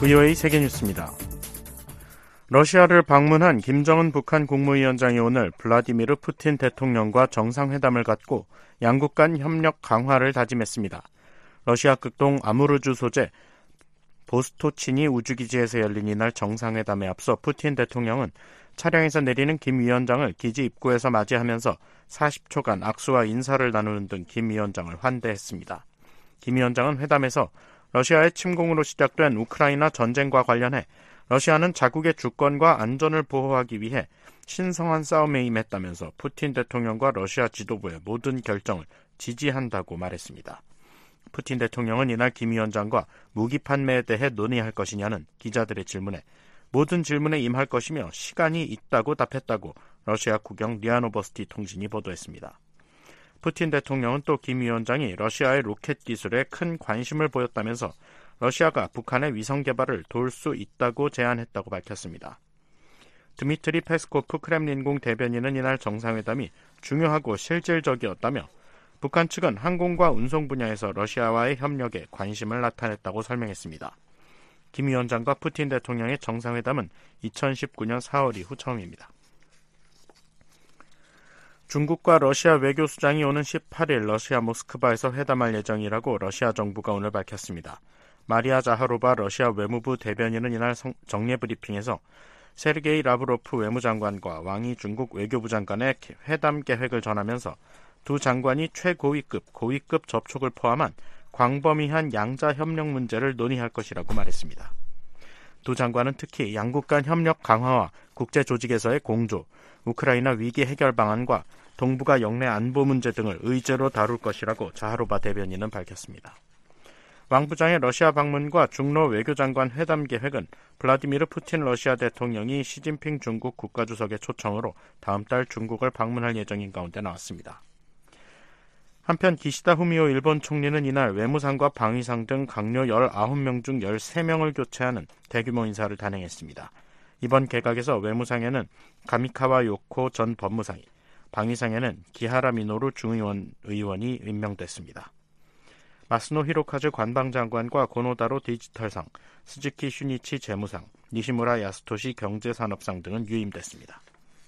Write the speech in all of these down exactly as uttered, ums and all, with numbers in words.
브이오에이 세계뉴스입니다. 러시아를 방문한 김정은 북한 국무위원장이 오늘 블라디미르 푸틴 대통령과 정상회담을 갖고 양국 간 협력 강화를 다짐했습니다. 러시아 극동 아무르주 소재 보스토치니 우주기지에서 열린 이날 정상회담에 앞서 푸틴 대통령은 차량에서 내리는 김 위원장을 기지 입구에서 맞이하면서 사십 초간 악수와 인사를 나누는 등 김 위원장을 환대했습니다. 김 위원장은 회담에서 러시아의 침공으로 시작된 우크라이나 전쟁과 관련해 러시아는 자국의 주권과 안전을 보호하기 위해 신성한 싸움에 임했다면서 푸틴 대통령과 러시아 지도부의 모든 결정을 지지한다고 말했습니다. 푸틴 대통령은 이날 김 위원장과 무기 판매에 대해 논의할 것이냐는 기자들의 질문에 모든 질문에 임할 것이며 시간이 있다고 답했다고 러시아 국영 리아노버스티 통신이 보도했습니다. 푸틴 대통령은 또 김 위원장이 러시아의 로켓 기술에 큰 관심을 보였다면서 러시아가 북한의 위성 개발을 도울 수 있다고 제안했다고 밝혔습니다. 드미트리 페스코프 크렘린궁 대변인은 이날 정상회담이 중요하고 실질적이었다며 북한 측은 항공과 운송 분야에서 러시아와의 협력에 관심을 나타냈다고 설명했습니다. 김 위원장과 푸틴 대통령의 정상회담은 이천십구 년 사월 이후 처음입니다. 중국과 러시아 외교수장이 오는 십팔 일 러시아 모스크바에서 회담할 예정이라고 러시아 정부가 오늘 밝혔습니다. 마리아 자하로바 러시아 외무부 대변인은 이날 정례 브리핑에서 세르게이 라브로프 외무장관과 왕이 중국 외교부 장관의 회담 계획을 전하면서 두 장관이 최고위급, 고위급 접촉을 포함한 광범위한 양자 협력 문제를 논의할 것이라고 말했습니다. 두 장관은 특히 양국 간 협력 강화와 국제 조직에서의 공조, 우크라이나 위기 해결 방안과 동북아 영내 안보 문제 등을 의제로 다룰 것이라고 자하로바 대변인은 밝혔습니다. 왕 부장의 러시아 방문과 중러 외교장관 회담 계획은 블라디미르 푸틴 러시아 대통령이 시진핑 중국 국가주석의 초청으로 다음 달 중국을 방문할 예정인 가운데 나왔습니다. 한편 기시다 후미오 일본 총리는 이날 외무상과 방위상 등 강료 열아홉 명 중 열세 명을 교체하는 대규모 인사를 단행했습니다. 이번 개각에서 외무상에는 가미카와 요코 전 법무상이, 방위상에는 기하라 미노루 중의원 의원이 임명됐습니다. 마스노 히로카즈 관방장관과 고노다로 디지털상, 스즈키 슈니치 재무상, 니시무라 야스토시 경제산업상 등은 유임됐습니다.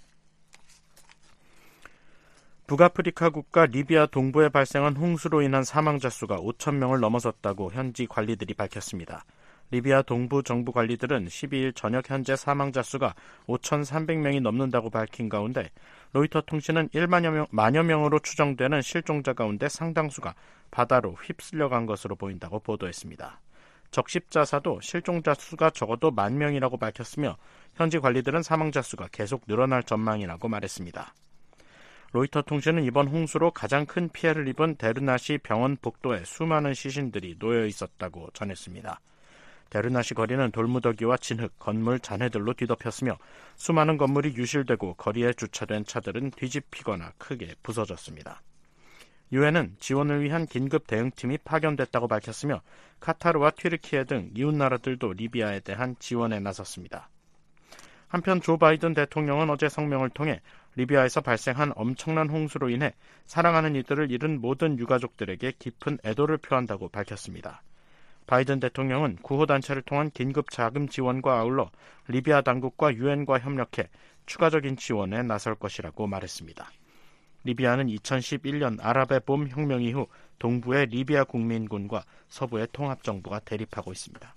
북아프리카 국가 리비아 동부에 발생한 홍수로 인한 사망자 수가 오천 명을 넘어섰다고 현지 관리들이 밝혔습니다. 리비아 동부 정부 관리들은 십이 일 저녁 현재 사망자 수가 오천삼백 명이 넘는다고 밝힌 가운데 로이터 통신은 일만여 명, 만여 명으로 추정되는 실종자 가운데 상당수가 바다로 휩쓸려간 것으로 보인다고 보도했습니다. 적십자사도 실종자 수가 적어도 만 명이라고 밝혔으며 현지 관리들은 사망자 수가 계속 늘어날 전망이라고 말했습니다. 로이터 통신은 이번 홍수로 가장 큰 피해를 입은 데르나시 병원 복도에 수많은 시신들이 놓여 있었다고 전했습니다. 데르나시 거리는 돌무더기와 진흙, 건물 잔해들로 뒤덮였으며 수많은 건물이 유실되고 거리에 주차된 차들은 뒤집히거나 크게 부서졌습니다. 유엔은 지원을 위한 긴급 대응팀이 파견됐다고 밝혔으며 카타르와 튀르키예 등 이웃나라들도 리비아에 대한 지원에 나섰습니다. 한편 조 바이든 대통령은 어제 성명을 통해 리비아에서 발생한 엄청난 홍수로 인해 사랑하는 이들을 잃은 모든 유가족들에게 깊은 애도를 표한다고 밝혔습니다. 바이든 대통령은 구호단체를 통한 긴급 자금 지원과 아울러 리비아 당국과 유엔과 협력해 추가적인 지원에 나설 것이라고 말했습니다. 리비아는 이천십일 년 아랍의 봄 혁명 이후 동부의 리비아 국민군과 서부의 통합정부가 대립하고 있습니다.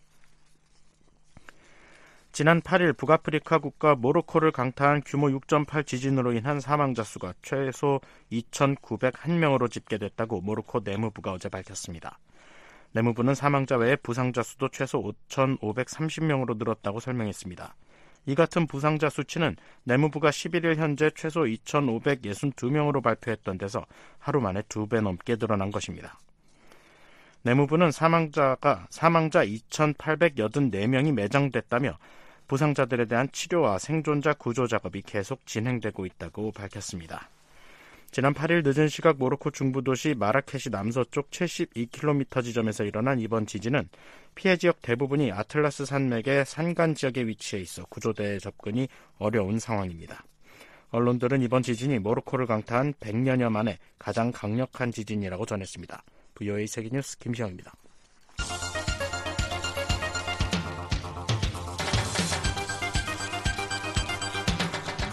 지난 팔 일 북아프리카 국가 모로코를 강타한 규모 육 점 팔 지진으로 인한 사망자 수가 최소 이천구백일 명으로 집계됐다고 모로코 내무부가 어제 밝혔습니다. 내무부는 사망자 외에 부상자 수도 최소 오천오백삼십 명으로 늘었다고 설명했습니다. 이 같은 부상자 수치는 내무부가 십일 일 현재 최소 이천오백육십이 명으로 발표했던 데서 하루 만에 두 배 넘게 늘어난 것입니다. 내무부는 사망자가 사망자 이천팔백팔십사 명이 매장됐다며 부상자들에 대한 치료와 생존자 구조 작업이 계속 진행되고 있다고 밝혔습니다. 지난 팔 일 늦은 시각 모로코 중부 도시 마라케시 남서쪽 칠십이 킬로미터 지점에서 일어난 이번 지진은 피해 지역 대부분이 아틀라스 산맥의 산간 지역에 위치해 있어 구조대의 접근이 어려운 상황입니다. 언론들은 이번 지진이 모로코를 강타한 백 년여 만에 가장 강력한 지진이라고 전했습니다. 브이오에이 세계뉴스 김시영입니다.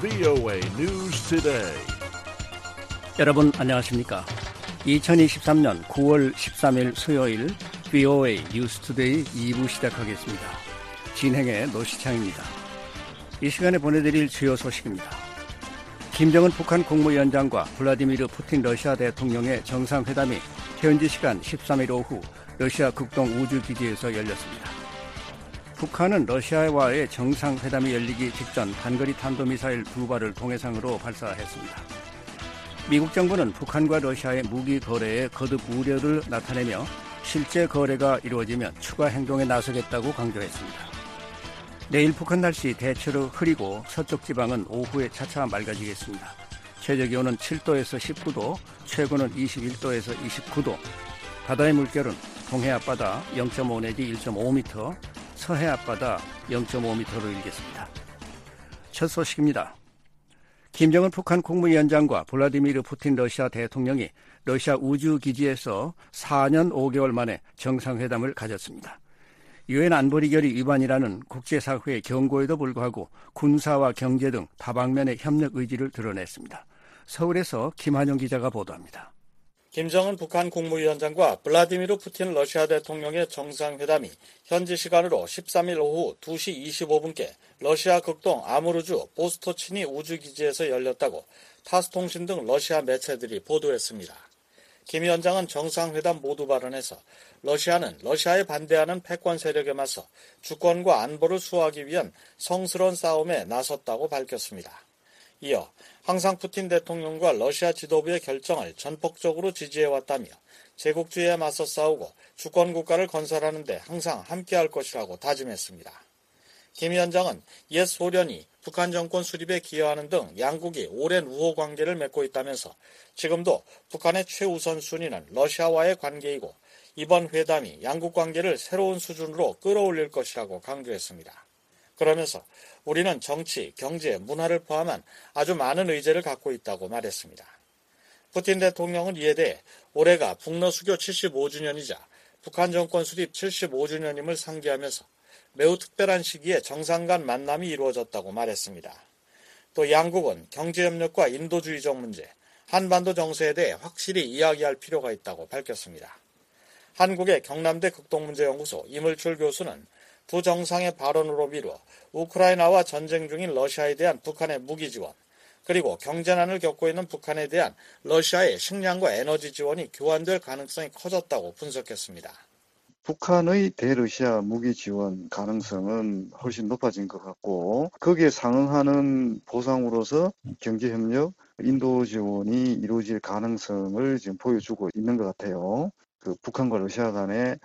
브이오에이 News Today. 여러분 안녕하십니까? 이천이십삼년 구월 십삼일 수요일 브이오에이 뉴스 투데이 이 부 시작하겠습니다. 진행의 노시창입니다. 이 시간에 보내드릴 주요 소식입니다. 김정은 북한 국무위원장과 블라디미르 푸틴 러시아 대통령의 정상회담이 현지 시간 십삼일 오후 러시아 극동 우주기지에서 열렸습니다. 북한은 러시아와의 정상회담이 열리기 직전 단거리 탄도미사일 두 발을 동해상으로 발사했습니다. 미국 정부는 북한과 러시아의 무기 거래에 거듭 우려를 나타내며 실제 거래가 이루어지면 추가 행동에 나서겠다고 강조했습니다. 내일 북한 날씨 대체로 흐리고 서쪽 지방은 오후에 차차 맑아지겠습니다. 최저기온은 칠도에서 십구도, 최고는 이십일도에서 이십구도, 바다의 물결은 동해 앞바다 영점오 내지 일점오 미터, 서해 앞바다 영점오 미터로 일겠습니다. 첫 소식입니다. 김정은 북한 국무위원장과 블라디미르 푸틴 러시아 대통령이 러시아 우주기지에서 사년 오개월 만에 정상회담을 가졌습니다. 유엔 안보리결의 위반이라는 국제사회의 경고에도 불구하고 군사와 경제 등 다방면의 협력 의지를 드러냈습니다. 서울에서 김한영 기자가 보도합니다. 김정은 북한 국무위원장과 블라디미르 푸틴 러시아 대통령의 정상회담이 현지 시간으로 십삼일 오후 두시 이십오분께 러시아 극동 아무르주 보스토치니 우주기지에서 열렸다고 타스통신 등 러시아 매체들이 보도했습니다. 김 위원장은 정상회담 모두 발언에서 러시아는 러시아에 반대하는 패권 세력에 맞서 주권과 안보를 수호하기 위한 성스러운 싸움에 나섰다고 밝혔습니다. 이어 항상 푸틴 대통령과 러시아 지도부의 결정을 전폭적으로 지지해왔다며 제국주의에 맞서 싸우고 주권국가를 건설하는 데 항상 함께할 것이라고 다짐했습니다. 김 위원장은 옛 소련이 북한 정권 수립에 기여하는 등 양국이 오랜 우호 관계를 맺고 있다면서 지금도 북한의 최우선 순위는 러시아와의 관계이고 이번 회담이 양국 관계를 새로운 수준으로 끌어올릴 것이라고 강조했습니다. 그러면서 우리는 정치, 경제, 문화를 포함한 아주 많은 의제를 갖고 있다고 말했습니다. 푸틴 대통령은 이에 대해 올해가 북러 수교 칠십오주년이자 북한 정권 수립 칠십오주년임을 상기하면서 매우 특별한 시기에 정상 간 만남이 이루어졌다고 말했습니다. 또 양국은 경제협력과 인도주의적 문제, 한반도 정세에 대해 확실히 이야기할 필요가 있다고 밝혔습니다. 한국의 경남대 극동문제연구소 이물출 교수는 두 정상의 발언으로 미루어 우크라이나와 전쟁 중인 러시아에 대한 북한의 무기 지원, 그리고 경제난을 겪고 있는 북한에 대한 러시아의 식량과 에너지 지원이 교환될 가능성이 커졌다고 분석했습니다. 북한의 대러시아 무기 지원 가능성은 훨씬 높아진 것 같고 거기에 상응하는 보상으로서 경제협력, 인도 지원이 이루어질 가능성을 지금 보여주고 있는 것 같아요. 그 북한과 러시아 간의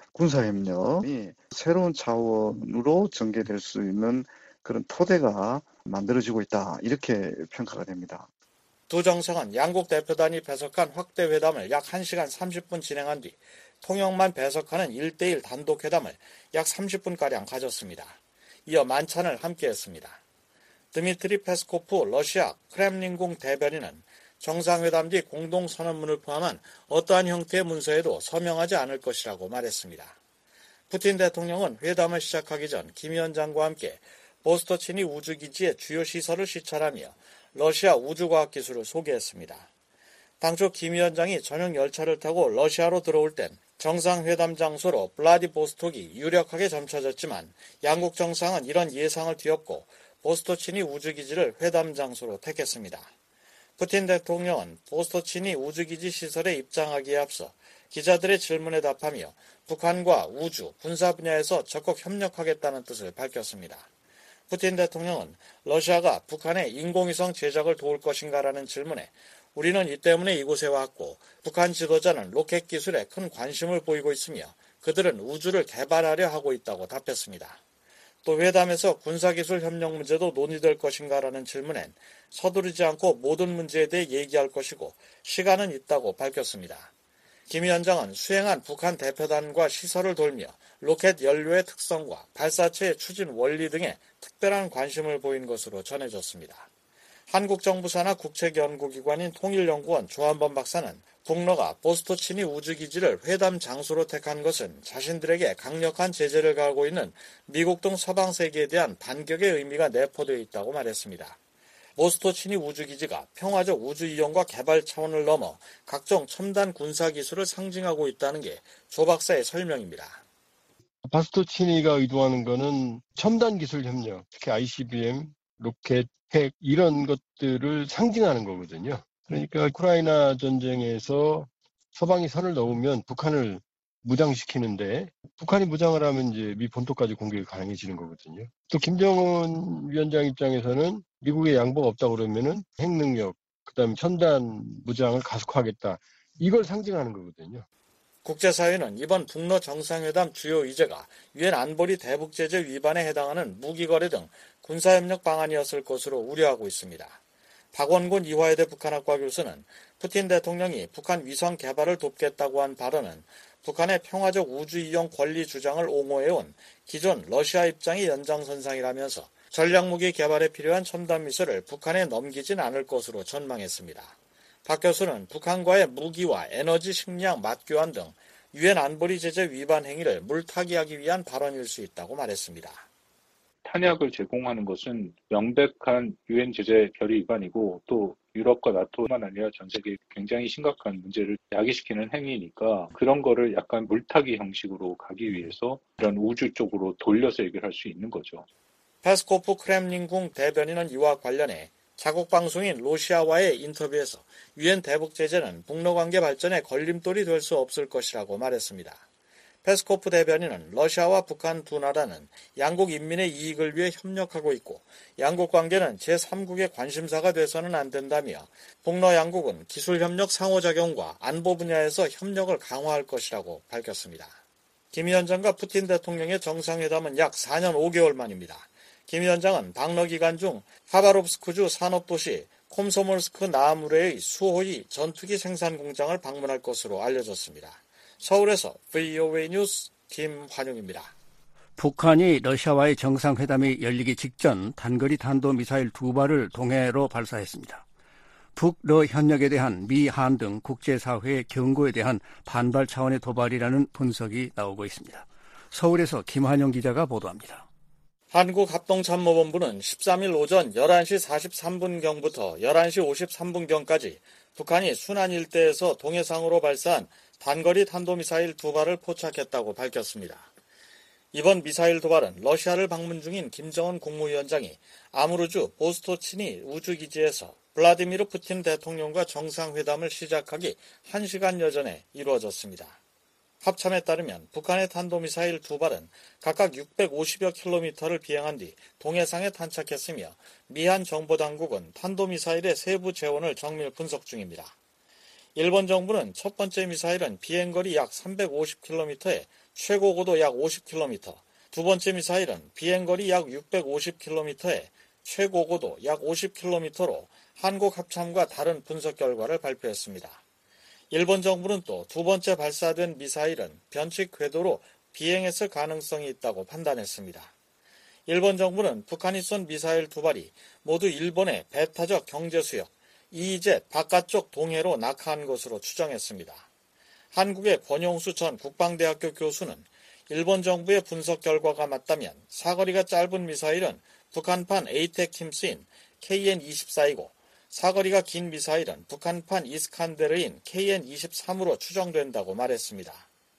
군사협력이 새로운 차원으로 전개될 수 있는 그런 토대가 만들어지고 있다. 이렇게 평가가 됩니다. 두 정상은 양국 대표단이 배석한 확대 회담을 약 한 시간 삼십 분 진행한 뒤 통역만 배석하는 일 대일 단독 회담을 약 삼십 분가량 가졌습니다. 이어 만찬을 함께했습니다. 드미트리 페스코프 러시아 크렘린궁 대변인은 정상회담 뒤 공동선언문을 포함한 어떠한 형태의 문서에도 서명하지 않을 것이라고 말했습니다. 푸틴 대통령은 회담을 시작하기 전 김 위원장과 함께 보스토치니 우주기지의 주요 시설을 시찰하며 러시아 우주과학기술을 소개했습니다. 당초 김 위원장이 전용 열차를 타고 러시아로 들어올 땐 정상회담 장소로 블라디보스톡이 유력하게 점쳐졌지만 양국 정상은 이런 예상을 뒤엎고 보스토치니 우주기지를 회담 장소로 택했습니다. 푸틴 대통령은 보스토치니 우주기지 시설에 입장하기에 앞서 기자들의 질문에 답하며 북한과 우주, 군사 분야에서 적극 협력하겠다는 뜻을 밝혔습니다. 푸틴 대통령은 러시아가 북한의 인공위성 제작을 도울 것인가라는 질문에 우리는 이 때문에 이곳에 왔고 북한 지도자는 로켓 기술에 큰 관심을 보이고 있으며 그들은 우주를 개발하려 하고 있다고 답했습니다. 또 회담에서 군사기술 협력 문제도 논의될 것인가라는 질문엔 서두르지 않고 모든 문제에 대해 얘기할 것이고 시간은 있다고 밝혔습니다. 김 위원장은 수행한 북한 대표단과 시설을 돌며 로켓 연료의 특성과 발사체의 추진 원리 등에 특별한 관심을 보인 것으로 전해졌습니다. 한국 정부 산하 국책연구기관인 통일연구원 조한범 박사는 북러가 보스토치니 우주기지를 회담 장소로 택한 것은 자신들에게 강력한 제재를 가하고 있는 미국 등 서방 세계에 대한 반격의 의미가 내포되어 있다고 말했습니다. 보스토치니 우주기지가 평화적 우주 이용과 개발 차원을 넘어 각종 첨단 군사 기술을 상징하고 있다는 게 조 박사의 설명입니다. 보스토치니가 의도하는 것은 첨단 기술 협력, 특히 아이씨비엠, 로켓, 핵 이런 것들을 상징하는 거거든요. 그러니까 우크라이나 전쟁에서 서방이 선을 넘으면 북한을 무장시키는데 북한이 무장을 하면 이제 미 본토까지 공격이 가능해지는 거거든요. 또 김정은 위원장 입장에서는 미국의 양보가 없다 그러면은 핵 능력, 그다음에 첨단 무장을 가속화하겠다. 이걸 상징하는 거거든요. 국제사회는 이번 북러 정상회담 주요 의제가 유엔 안보리 대북 제재 위반에 해당하는 무기 거래 등 군사협력 방안이었을 것으로 우려하고 있습니다. 박원곤 이화여대 북한학과 교수는 푸틴 대통령이 북한 위성 개발을 돕겠다고 한 발언은 북한의 평화적 우주 이용 권리 주장을 옹호해온 기존 러시아 입장의 연장선상이라면서 전략무기 개발에 필요한 첨단 미술을 북한에 넘기진 않을 것으로 전망했습니다. 박 교수는 북한과의 무기와 에너지 식량 맞교환 등 유엔 안보리 제재 위반 행위를 물타기하기 위한 발언일 수 있다고 말했습니다. 탄약을 제공하는 것은 명백한 유엔 제재 결의 위반이고 또 유럽과 나토만 아니라 전 세계에 굉장히 심각한 문제를 야기시키는 행위니까 그런 거를 약간 물타기 형식으로 가기 위해서 이런 우주 쪽으로 돌려서 얘기를 할 수 있는 거죠. 페스코프 크렘린궁 대변인은 이와 관련해 자국 방송인 러시아와의 인터뷰에서 유엔 대북 제재는 북러 관계 발전에 걸림돌이 될 수 없을 것이라고 말했습니다. 페스코프 대변인은 러시아와 북한 두 나라는 양국 인민의 이익을 위해 협력하고 있고 양국 관계는 제삼국의 관심사가 돼서는 안 된다며 북러 양국은 기술협력 상호작용과 안보 분야에서 협력을 강화할 것이라고 밝혔습니다. 김 위원장과 푸틴 대통령의 정상회담은 약 사 년 오 개월 만입니다. 김 위원장은 방러 기간 중 하바롭스크주 산업도시 콤소몰스크 나아무레의 수호이 전투기 생산 공장을 방문할 것으로 알려졌습니다. 서울에서 브이오에이 뉴스 김환용입니다. 북한이 러시아와의 정상회담이 열리기 직전 단거리 탄도미사일 두 발을 동해로 발사했습니다. 북러 협력에 대한 미, 한 등 국제사회의 경고에 대한 반발 차원의 도발이라는 분석이 나오고 있습니다. 서울에서 김환용 기자가 보도합니다. 한국합동참모본부는 십삼 일 오전 열한 시 사십삼 분경부터 열한 시 오십삼 분경까지 북한이 순안 일대에서 동해상으로 발사한 단거리 탄도미사일 두 발을 포착했다고 밝혔습니다. 이번 미사일 도발은 러시아를 방문 중인 김정은 국무위원장이 아무르주 보스토치니 우주기지에서 블라디미르 푸틴 대통령과 정상회담을 시작하기 한 시간여 전에 이루어졌습니다. 합참에 따르면 북한의 탄도미사일 두 발은 각각 육백오십여 킬로미터를 비행한 뒤 동해상에 탄착했으며 미한 정보당국은 탄도미사일의 세부 재원을 정밀 분석 중입니다. 일본 정부는 첫 번째 미사일은 비행거리 약 삼백오십 킬로미터에 최고고도 약 오십 킬로미터, 두 번째 미사일은 비행거리 약 육백오십 킬로미터에 최고고도 약 오십 킬로미터로 한국 합참과 다른 분석 결과를 발표했습니다. 일본 정부는 또 두 번째 발사된 미사일은 변칙 궤도로 비행했을 가능성이 있다고 판단했습니다. 일본 정부는 북한이 쏜 미사일 두 발이 모두 일본의 배타적 경제수역 이이젯 바깥쪽 동해로 낙하한 것으로 추정했습니다. 한국의 권용수 전 국방대학교 교수는 일본 정부의 분석 결과가 맞다면 사거리가 짧은 미사일은 북한판 에이테킴스인 케이엔 이십사이고 사거리가 긴 미사일은 북한판 이스칸데르인 케이엔 이십삼으로 추정된다고 말했습니다.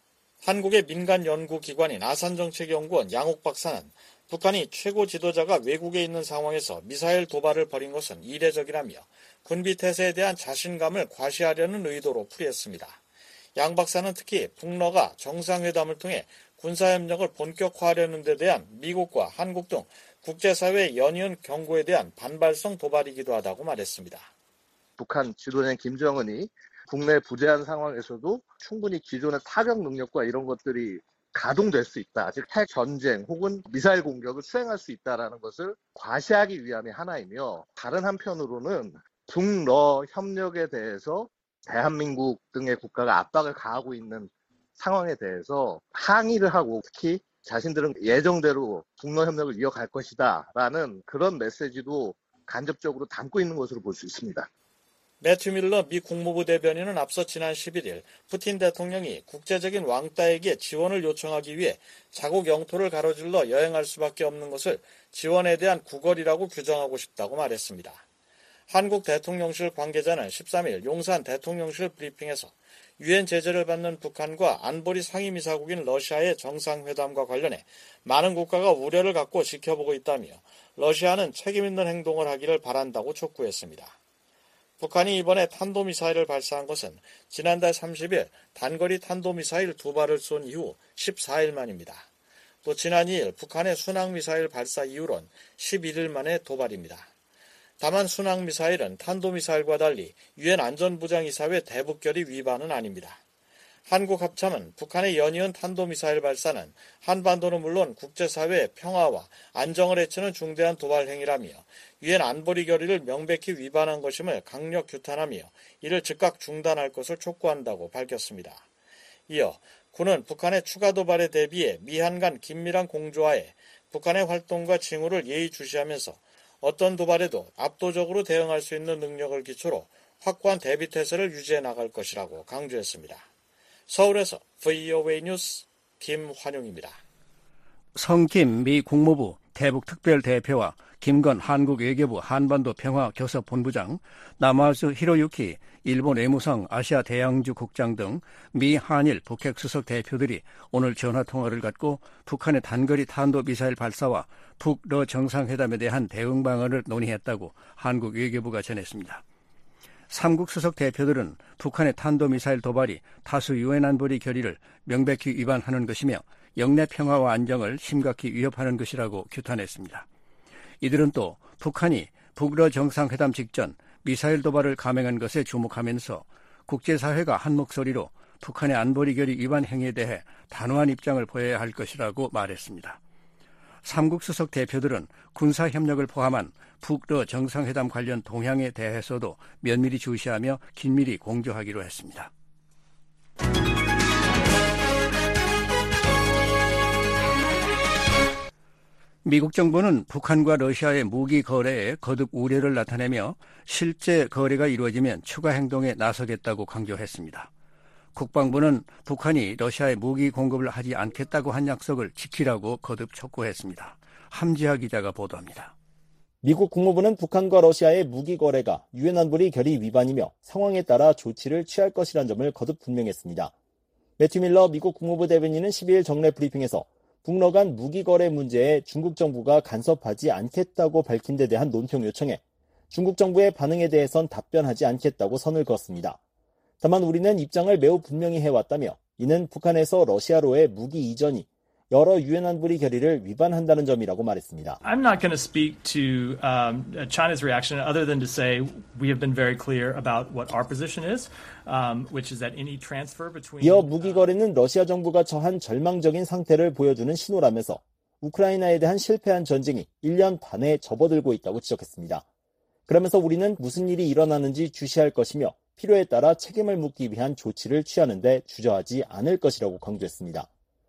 한국의 민간 연구기관인 아산정책연구원 양옥 박사는 북한이 최고 지도자가 외국에 있는 상황에서 미사일 도발을 벌인 것은 이례적이라며 군비태세에 대한 자신감을 과시하려는 의도로 풀이했습니다. 양 박사는 특히 북러가 정상회담을 통해 군사협력을 본격화하려는 데 대한 미국과 한국 등 국제사회의 연이은 경고에 대한 반발성 도발이기도 하다고 말했습니다. 북한 지도자인 김정은이 국내 부재한 상황에서도 충분히 기존의 타격 능력과 이런 것들이 가동될 수 있다. 즉 핵 전쟁 혹은 미사일 공격을 수행할 수 있다는 것을 과시하기 위함이 하나이며 다른 한편으로는 북러 협력에 대해서 대한민국 등의 국가가 압박을 가하고 있는 상황에 대해서 항의를 하고 특히 자신들은 예정대로 북러 협력을 이어갈 것이다 라는 그런 메시지도 간접적으로 담고 있는 것으로 볼 수 있습니다. 매튜 밀러 미 국무부 대변인은 앞서 지난 십일 일 푸틴 대통령이 국제적인 왕따에게 지원을 요청하기 위해 자국 영토를 가로질러 여행할 수밖에 없는 것을 지원에 대한 구걸이라고 규정하고 싶다고 말했습니다. 한국 대통령실 관계자는 십삼 일 용산 대통령실 브리핑에서 유엔 제재를 받는 북한과 안보리 상임이사국인 러시아의 정상회담과 관련해 많은 국가가 우려를 갖고 지켜보고 있다며 러시아는 책임있는 행동을 하기를 바란다고 촉구했습니다. 북한이 이번에 탄도미사일을 발사한 것은 지난달 삼십 일 단거리 탄도미사일 두 발을 쏜 이후 십사 일 만입니다. 또 지난 이 일 북한의 순항미사일 발사 이후론 십일 일 만의 도발입니다. 다만 순항미사일은 탄도미사일과 달리 유엔 안전보장이사회 대북결의 위반은 아닙니다. 한국 합참은 북한의 연이은 탄도미사일 발사는 한반도는 물론 국제사회의 평화와 안정을 해치는 중대한 도발 행위라며 유엔 안보리 결의를 명백히 위반한 것임을 강력 규탄하며 이를 즉각 중단할 것을 촉구한다고 밝혔습니다. 이어 군은 북한의 추가 도발에 대비해 미한 간 긴밀한 공조하에 북한의 활동과 징후를 예의주시하면서 어떤 도발에도 압도적으로 대응할 수 있는 능력을 기초로 확고한 대비태세를 유지해 나갈 것이라고 강조했습니다. 서울에서 브이오에이 뉴스 김환용입니다. 성김 미 국무부 대북특별대표와 김건 한국 외교부 한반도 평화교섭본부장, 나마스 히로유키 일본 외무성 아시아 대양주 국장 등 미 한일 북핵 수석 대표들이 오늘 전화통화를 갖고 북한의 단거리 탄도미사일 발사와 북러 정상회담에 대한 대응 방안을 논의했다고 한국 외교부가 전했습니다. 삼국 수석 대표들은 북한의 탄도미사일 도발이 다수 유엔 안보리 결의를 명백히 위반하는 것이며 영내 평화와 안정을 심각히 위협하는 것이라고 규탄했습니다. 이들은 또 북한이 북러 정상회담 직전 미사일 도발을 감행한 것에 주목하면서 국제사회가 한 목소리로 북한의 안보리 결의 위반 행위에 대해 단호한 입장을 보여야 할 것이라고 말했습니다. 삼국 수석 대표들은 군사협력을 포함한 북러 정상회담 관련 동향에 대해서도 면밀히 주시하며 긴밀히 공조하기로 했습니다. 미국 정부는 북한과 러시아의 무기 거래에 거듭 우려를 나타내며 실제 거래가 이루어지면 추가 행동에 나서겠다고 강조했습니다. 국방부는 북한이 러시아에 무기 공급을 하지 않겠다고 한 약속을 지키라고 거듭 촉구했습니다. 함지하 기자가 보도합니다. 미국 국무부는 북한과 러시아의 무기 거래가 유엔 안보리 결의 위반이며 상황에 따라 조치를 취할 것이라는 점을 거듭 분명했습니다. 매튜 밀러 미국 국무부 대변인은 십이 일 정례 브리핑에서 북러 간 무기 거래 문제에 중국 정부가 간섭하지 않겠다고 밝힌 데 대한 논평 요청에 중국 정부의 반응에 대해선 답변하지 않겠다고 선을 그었습니다. 다만 우리는 입장을 매우 분명히 해왔다며 이는 북한에서 러시아로의 무기 이전이 여러 유엔 안보리 결의를 위반한다는 점이라고 말했습니다. I'm not going to speak to um, China's reaction other than to say we have been very clear about what our position is, um, which is that any transfer between. 이어 무기 거래는 러시아 정부가 처한 절망적인 상태를 보여주는 신호라면서 우크라이나에 대한 실패한 전쟁이 일 년 반에 접어들고 있다고 지적했습니다. 그러면서 우리는 무슨 일이 일어나는지 주시할 것이며 필요에 따라 책임을 묻기 위한 조치를 취하는 데 주저하지 않을 것이라고 강조했습니다.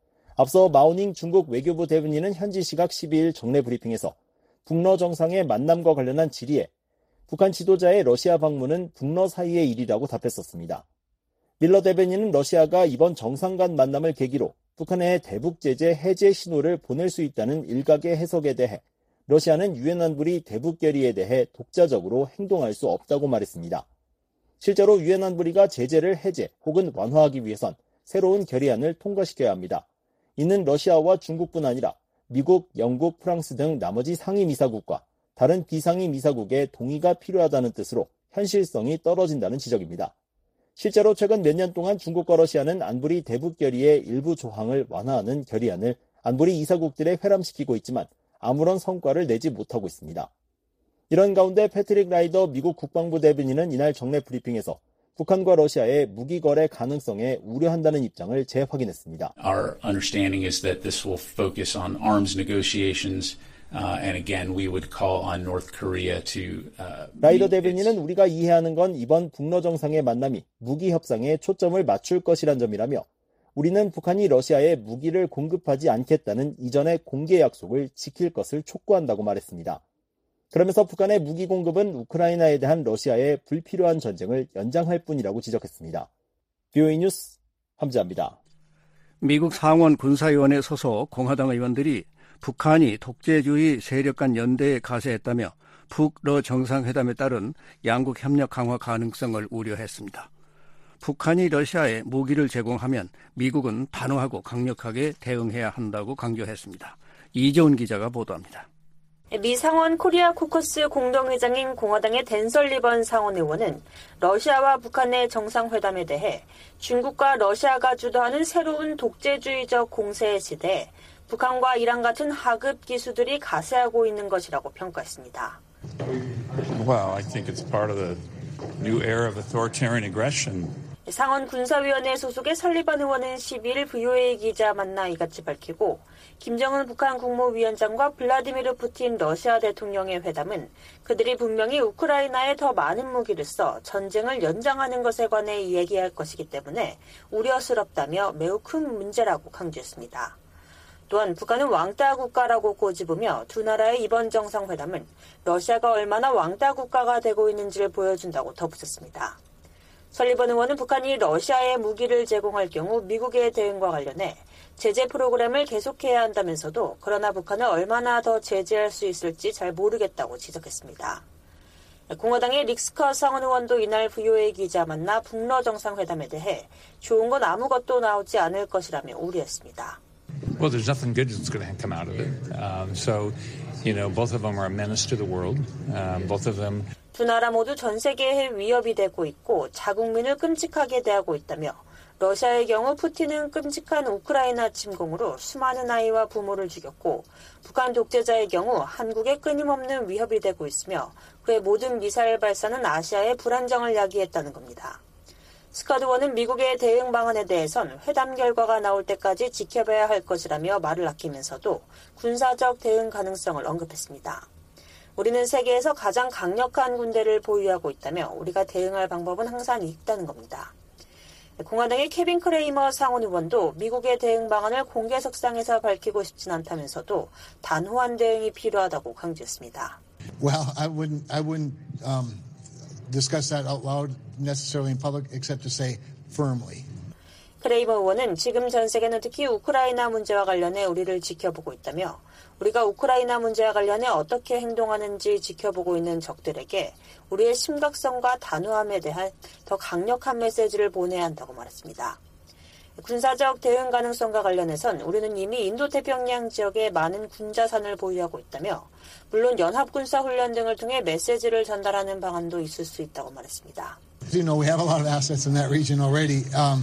앞서 마오닝 중국 외교부 대변인은 현지 시각 십이 일 정례 브리핑에서 북러 정상의 만남과 관련한 질의에 북한 지도자의 러시아 방문은 북러 사이의 일이라고 답했었습니다. 밀러 대변인은 러시아가 이번 정상 간 만남을 계기로 북한의 대북 제재 해제 신호를 보낼 수 있다는 일각의 해석에 대해 러시아는 유엔 안보리 대북 결의에 대해 독자적으로 행동할 수 없다고 말했습니다. 실제로 유엔 안보리가 제재를 해제 혹은 완화하기 위해선 새로운 결의안을 통과시켜야 합니다. 이는 러시아와 중국뿐 아니라 미국, 영국, 프랑스 등 나머지 상임이사국과 다른 비상임이사국의 동의가 필요하다는 뜻으로 현실성이 떨어진다는 지적입니다. 실제로 최근 몇 년 동안 중국과 러시아는 안보리 대북 결의의 일부 조항을 완화하는 결의안을 안보리 이사국들에 회람시키고 있지만 아무런 성과를 내지 못하고 있습니다. 이런 가운데 패트릭 라이더 미국 국방부 대변인은 이날 정례 브리핑에서 북한과 러시아의 무기 거래 가능성에 우려한다는 입장을 재확인했습니다. Our understanding is that this will focus on arms negotiations, uh, and again we would call on North Korea to. Uh, 라이더 대변인은 우리가 이해하는 건 이번 북러 정상의 만남이 무기 협상에 초점을 맞출 것이란 점이라며 우리는 북한이 러시아에 무기를 공급하지 않겠다는 이전의 공개 약속을 지킬 것을 촉구한다고 말했습니다. 그러면서 북한의 무기 공급은 우크라이나에 대한 러시아의 불필요한 전쟁을 연장할 뿐이라고 지적했습니다. 브이오에이 뉴스 함지아입니다. 미국 상원 군사위원회 소속 공화당 의원들이 북한이 독재주의 세력 간 연대에 가세했다며 북러 정상회담에 따른 양국 협력 강화 가능성을 우려했습니다. 북한이 러시아에 무기를 제공하면 미국은 단호하고 강력하게 대응해야 한다고 강조했습니다. 이재훈 기자가 보도합니다. 미 상원 코리아 코커스 공동회장인 공화당의 댄 설리번 상원 의원은 러시아와 북한의 정상회담에 대해 중국과 러시아가 주도하는 새로운 독재주의적 공세의 시대에 북한과 이란 같은 하급 기수들이 가세하고 있는 것이라고 평가했습니다. Well, I think it's part of the new era of authoritarian aggression. 상원 군사위원회 소속의 설리번 의원은 십이일 브이오에이 기자 만나 이같이 밝히고 김정은 북한 국무위원장과 블라디미르 푸틴 러시아 대통령의 회담은 그들이 분명히 우크라이나에 더 많은 무기를 써 전쟁을 연장하는 것에 관해 얘기할 것이기 때문에 우려스럽다며 매우 큰 문제라고 강조했습니다. 또한 북한은 왕따 국가라고 꼬집으며 두 나라의 이번 정상회담은 러시아가 얼마나 왕따 국가가 되고 있는지를 보여준다고 덧붙였습니다. 설리번 의원은 북한이 러시아에 무기를 제공할 경우 미국의 대응과 관련해 제재 프로그램을 계속해야 한다면서도 그러나 북한을 얼마나 더 제재할 수 있을지 잘 모르겠다고 지적했습니다. 공화당의 릭스커 상원 의원도 이날 브이오에이 기자 만나 북러 정상회담에 대해 좋은 건 아무것도 나오지 않을 것이라며 우려했습니다. Well, there's nothing good that's going to come out of it. Um, so, you know, both of them are a menace to the world. Um, both of them. 두 나라 모두 전 세계에 위협이 되고 있고 자국민을 끔찍하게 대하고 있다며 러시아의 경우 푸틴은 끔찍한 우크라이나 침공으로 수많은 아이와 부모를 죽였고 북한 독재자의 경우 한국에 끊임없는 위협이 되고 있으며 그의 모든 미사일 발사는 아시아의 불안정을 야기했다는 겁니다. 스카드 원은 미국의 대응 방안에 대해선 회담 결과가 나올 때까지 지켜봐야 할 것이라며 말을 아끼면서도 군사적 대응 가능성을 언급했습니다. 우리는 세계에서 가장 강력한 군대를 보유하고 있다며 우리가 대응할 방법은 항상 있다는 겁니다. 공화당의 케빈 크레이머 상원 의원도 미국의 대응 방안을 공개석상에서 밝히고 싶진 않다면서도 단호한 대응이 필요하다고 강조했습니다. Well, I wouldn't, I wouldn't um, discuss that out loud necessarily in public except to say firmly. 크레이머 의원은 지금 전 세계는 특히 우크라이나 문제와 관련해 우리를 지켜보고 있다며 우리가 우크라이나 문제와 관련해 어떻게 행동하는지 지켜보고 있는 적들에게 우리의 심각성과 단호함에 대한 더 강력한 메시지를 보내야 한다고 말했습니다. 군사적 대응 가능성과 관련해선 우리는 이미 인도태평양 지역에 많은 군자산을 보유하고 있다며 물론 연합군사훈련 등을 통해 메시지를 전달하는 방안도 있을 수 있다고 말했습니다. You know, we have a lot of assets in that region already. Um...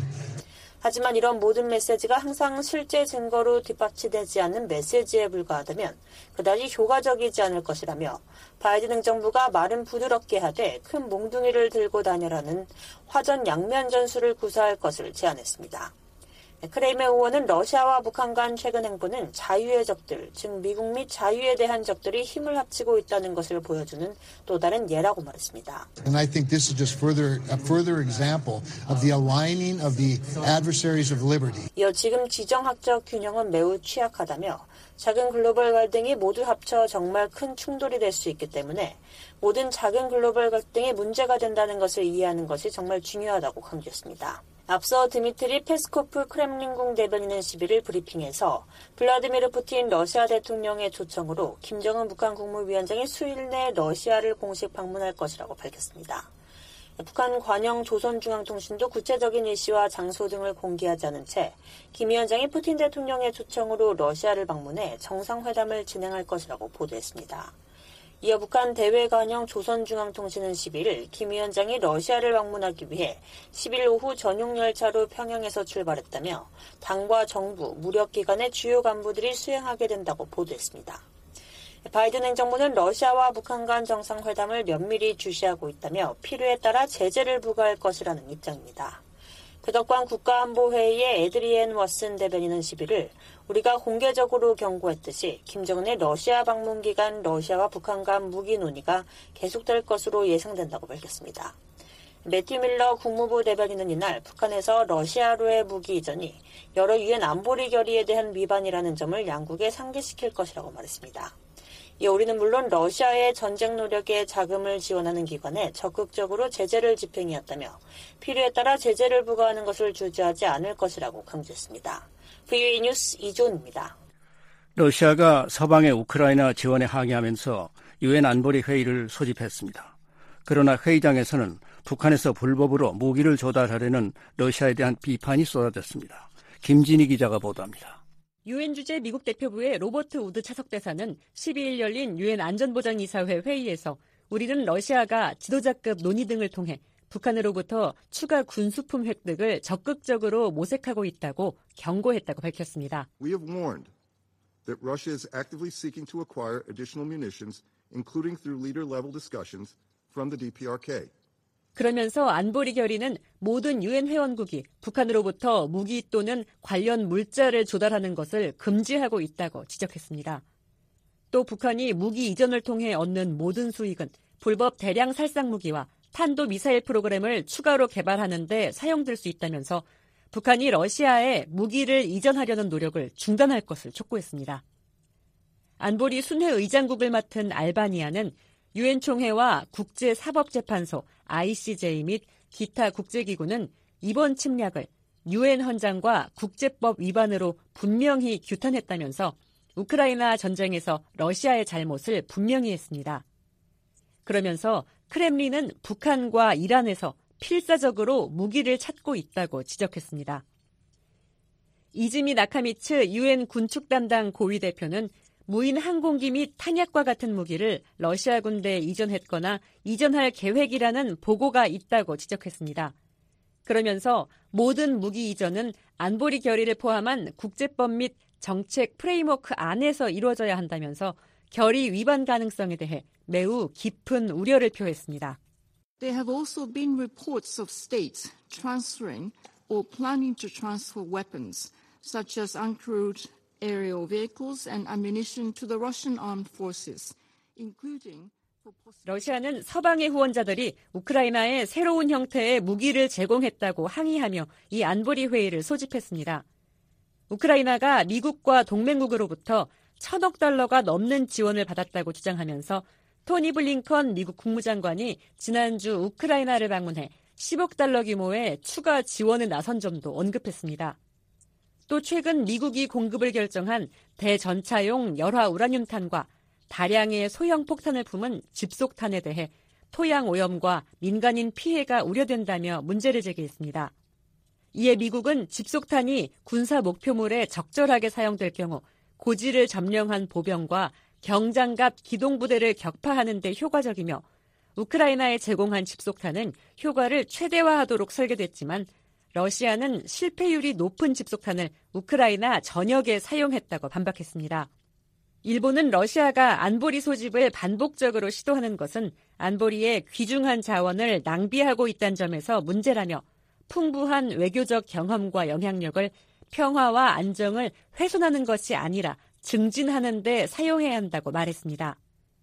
하지만 이런 모든 메시지가 항상 실제 증거로 뒷받침되지 않는 메시지에 불과하다면 그다지 효과적이지 않을 것이라며 바이든 행정부가 말은 부드럽게 하되 큰 몽둥이를 들고 다녀라는 화전 양면 전술을 구사할 것을 제안했습니다. 크레이머 의원은 러시아와 북한 간 최근 행보는 자유의 적들, 즉 미국 및 자유에 대한 적들이 힘을 합치고 있다는 것을 보여주는 또 다른 예라고 말했습니다. And I think this is just further a further example of the aligning of the adversaries of liberty. 이어 지금 지정학적 균형은 매우 취약하다며 작은 글로벌 갈등이 모두 합쳐 정말 큰 충돌이 될 수 있기 때문에 모든 작은 글로벌 갈등이 문제가 된다는 것을 이해하는 것이 정말 중요하다고 강조했습니다. 앞서 드미트리 페스코프 크렘린궁 대변인은 십일일 브리핑에서 블라디미르 푸틴 러시아 대통령의 초청으로 김정은 북한 국무위원장이 수일 내 러시아를 공식 방문할 것이라고 밝혔습니다. 북한 관영 조선중앙통신도 구체적인 일시와 장소 등을 공개하지 않은 채 김 위원장이 푸틴 대통령의 초청으로 러시아를 방문해 정상회담을 진행할 것이라고 보도했습니다. 이어 북한 대외관영 조선중앙통신은 십일일 김 위원장이 러시아를 방문하기 위해 십일 오후 전용 열차로 평양에서 출발했다며 당과 정부, 무력기관의 주요 간부들이 수행하게 된다고 보도했습니다. 바이든 행정부는 러시아와 북한 간 정상회담을 면밀히 주시하고 있다며 필요에 따라 제재를 부과할 것이라는 입장입니다. 백악관 국가안보회의의 에드리엔 워슨 대변인은 십일일 우리가 공개적으로 경고했듯이 김정은의 러시아 방문 기간 러시아와 북한 간 무기 논의가 계속될 것으로 예상된다고 밝혔습니다. 매튜 밀러 국무부 대변인은 이날 북한에서 러시아로의 무기 이전이 여러 유엔 안보리 결의에 대한 위반이라는 점을 양국에 상기시킬 것이라고 말했습니다. 이어 우리는 물론 러시아의 전쟁 노력에 자금을 지원하는 기관에 적극적으로 제재를 집행해왔다며 필요에 따라 제재를 부과하는 것을 주저하지 않을 것이라고 강조했습니다. 브이오에이 뉴스 이조은입니다. 러시아가 서방의 우크라이나 지원에 항의하면서 유엔 안보리 회의를 소집했습니다. 그러나 회의장에서는 북한에서 불법으로 무기를 조달하려는 러시아에 대한 비판이 쏟아졌습니다. 김진희 기자가 보도합니다. 유엔 주재 미국 대표부의 로버트 우드 차석대사는 십이 일 열린 유엔 안전보장이사회 회의에서 우리는 러시아가 지도자급 논의 등을 통해 북한으로부터 추가 군수품 획득을 적극적으로 모색하고 있다고 경고했다고 밝혔습니다. We have warned that Russia is actively seeking to acquire additional munitions, including through leader-level discussions from the 디피아르케이. 그러면서 안보리 결의는 모든 유엔 회원국이 북한으로부터 무기 또는 관련 물자를 조달하는 것을 금지하고 있다고 지적했습니다. 또 북한이 무기 이전을 통해 얻는 모든 수익은 불법 대량 살상 무기와 탄도미사일 프로그램을 추가로 개발하는 데 사용될 수 있다면서 북한이 러시아에 무기를 이전하려는 노력을 중단할 것을 촉구했습니다. 안보리 순회 의장국을 맡은 알바니아는 유엔 총회와 국제사법재판소 아이씨제이 및 기타 국제기구는 이번 침략을 유엔 헌장과 국제법 위반으로 분명히 규탄했다면서 우크라이나 전쟁에서 러시아의 잘못을 분명히 했습니다. 그러면서 크렘린은 북한과 이란에서 필사적으로 무기를 찾고 있다고 지적했습니다. 이즈미 나카미츠 유엔 군축 담당 고위 대표는 무인 항공기 및 탄약과 같은 무기를 러시아 군대에 이전했거나 이전할 계획이라는 보고가 있다고 지적했습니다. 그러면서 모든 무기 이전은 안보리 결의를 포함한 국제법 및 정책 프레임워크 안에서 이루어져야 한다면서 결의 위반 가능성에 대해 매우 깊은 우려를 표했습니다. There have also been reports of states transferring or planning to transfer weapons, such as uncrewed aerial vehicles and ammunition to the Russian armed forces, including 러시아는 서방의 후원자들이 우크라이나에 새로운 형태의 무기를 제공했다고 항의하며 이 안보리 회의를 소집했습니다. 우크라이나가 미국과 동맹국으로부터 천억 달러가 넘는 지원을 받았다고 주장하면서 토니 블링컨 미국 국무장관이 지난주 우크라이나를 방문해 십억 달러 규모의 추가 지원에 나선 점도 언급했습니다. 또 최근 미국이 공급을 결정한 대전차용 열화 우라늄탄과 다량의 소형 폭탄을 품은 집속탄에 대해 토양 오염과 민간인 피해가 우려된다며 문제를 제기했습니다. 이에 미국은 집속탄이 군사 목표물에 적절하게 사용될 경우 고지를 점령한 보병과 경장갑 기동부대를 격파하는 데 효과적이며 우크라이나에 제공한 집속탄은 효과를 최대화하도록 설계됐지만 러시아는 실패율이 높은 집속탄을 우크라이나 전역에 사용했다고 반박했습니다. 일본은 러시아가 안보리 소집을 반복적으로 시도하는 것은 안보리의 귀중한 자원을 낭비하고 있다는 점에서 문제라며 풍부한 외교적 경험과 영향력을 평화와 안정을 훼손하는 것이 아니라 증진하는 데 사용해야 한다고 말했습니다.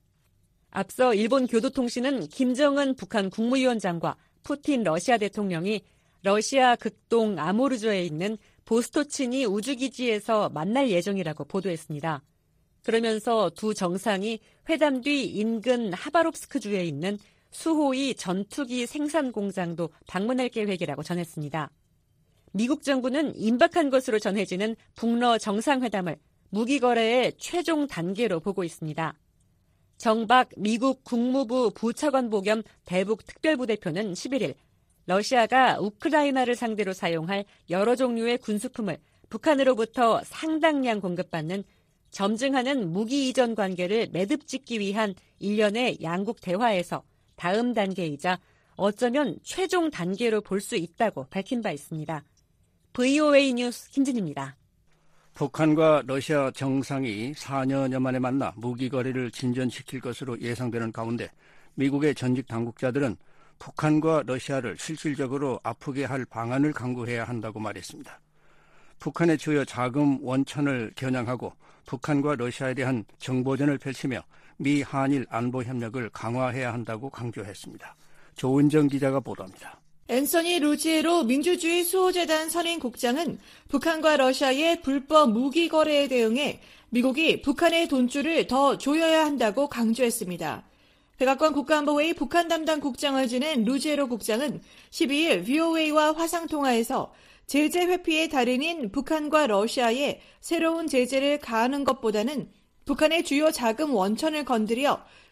앞서 일본 교도통신은 김정은 북한 국무위원장과 푸틴 러시아 대통령이 러시아 극동 아모르조에 있는 보스토치니 우주기지에서 만날 예정이라고 보도했습니다. 그러면서 두 정상이 회담 뒤 인근 하바롭스크주에 있는 수호이 전투기 생산 공장도 방문할 계획이라고 전했습니다. 미국 정부는 임박한 것으로 전해지는 북러 정상회담을 무기 거래의 최종 단계로 보고 있습니다. 정박 미국 국무부 부차관보 겸 대북 특별부대표는 십일 일 러시아가 우크라이나를 상대로 사용할 여러 종류의 군수품을 북한으로부터 상당량 공급받는 점증하는 무기 이전 관계를 매듭 짓기 위한 일련의 양국 대화에서 다음 단계이자 어쩌면 최종 단계로 볼 수 있다고 밝힌 바 있습니다. 브이오에이 뉴스 김진입니다. 북한과 러시아 정상이 사 년여 만에 만나 무기 거래를 진전시킬 것으로 예상되는 가운데 미국의 전직 당국자들은 북한과 러시아를 실질적으로 아프게 할 방안을 강구해야 한다고 말했습니다. 북한의 주요 자금 원천을 겨냥하고 북한과 러시아에 대한 정보전을 펼치며 미 한일 안보 협력을 강화해야 한다고 강조했습니다. 조은정 기자가 보도합니다. 앤서니 루지에로 민주주의 수호재단 선임국장은 북한과 러시아의 불법 무기 거래에 대응해 미국이 북한의 돈줄을 더 조여야 한다고 강조했습니다. 백악관 국가안보회의 북한 담당 국장을 지낸 루지에로 국장은 십이 일 브이오에이와 화상통화에서 제재 회피의 달인인 북한과 러시아에 새로운 제재를 가하는 것보다는 북한의 주요 자금 원천을 건드려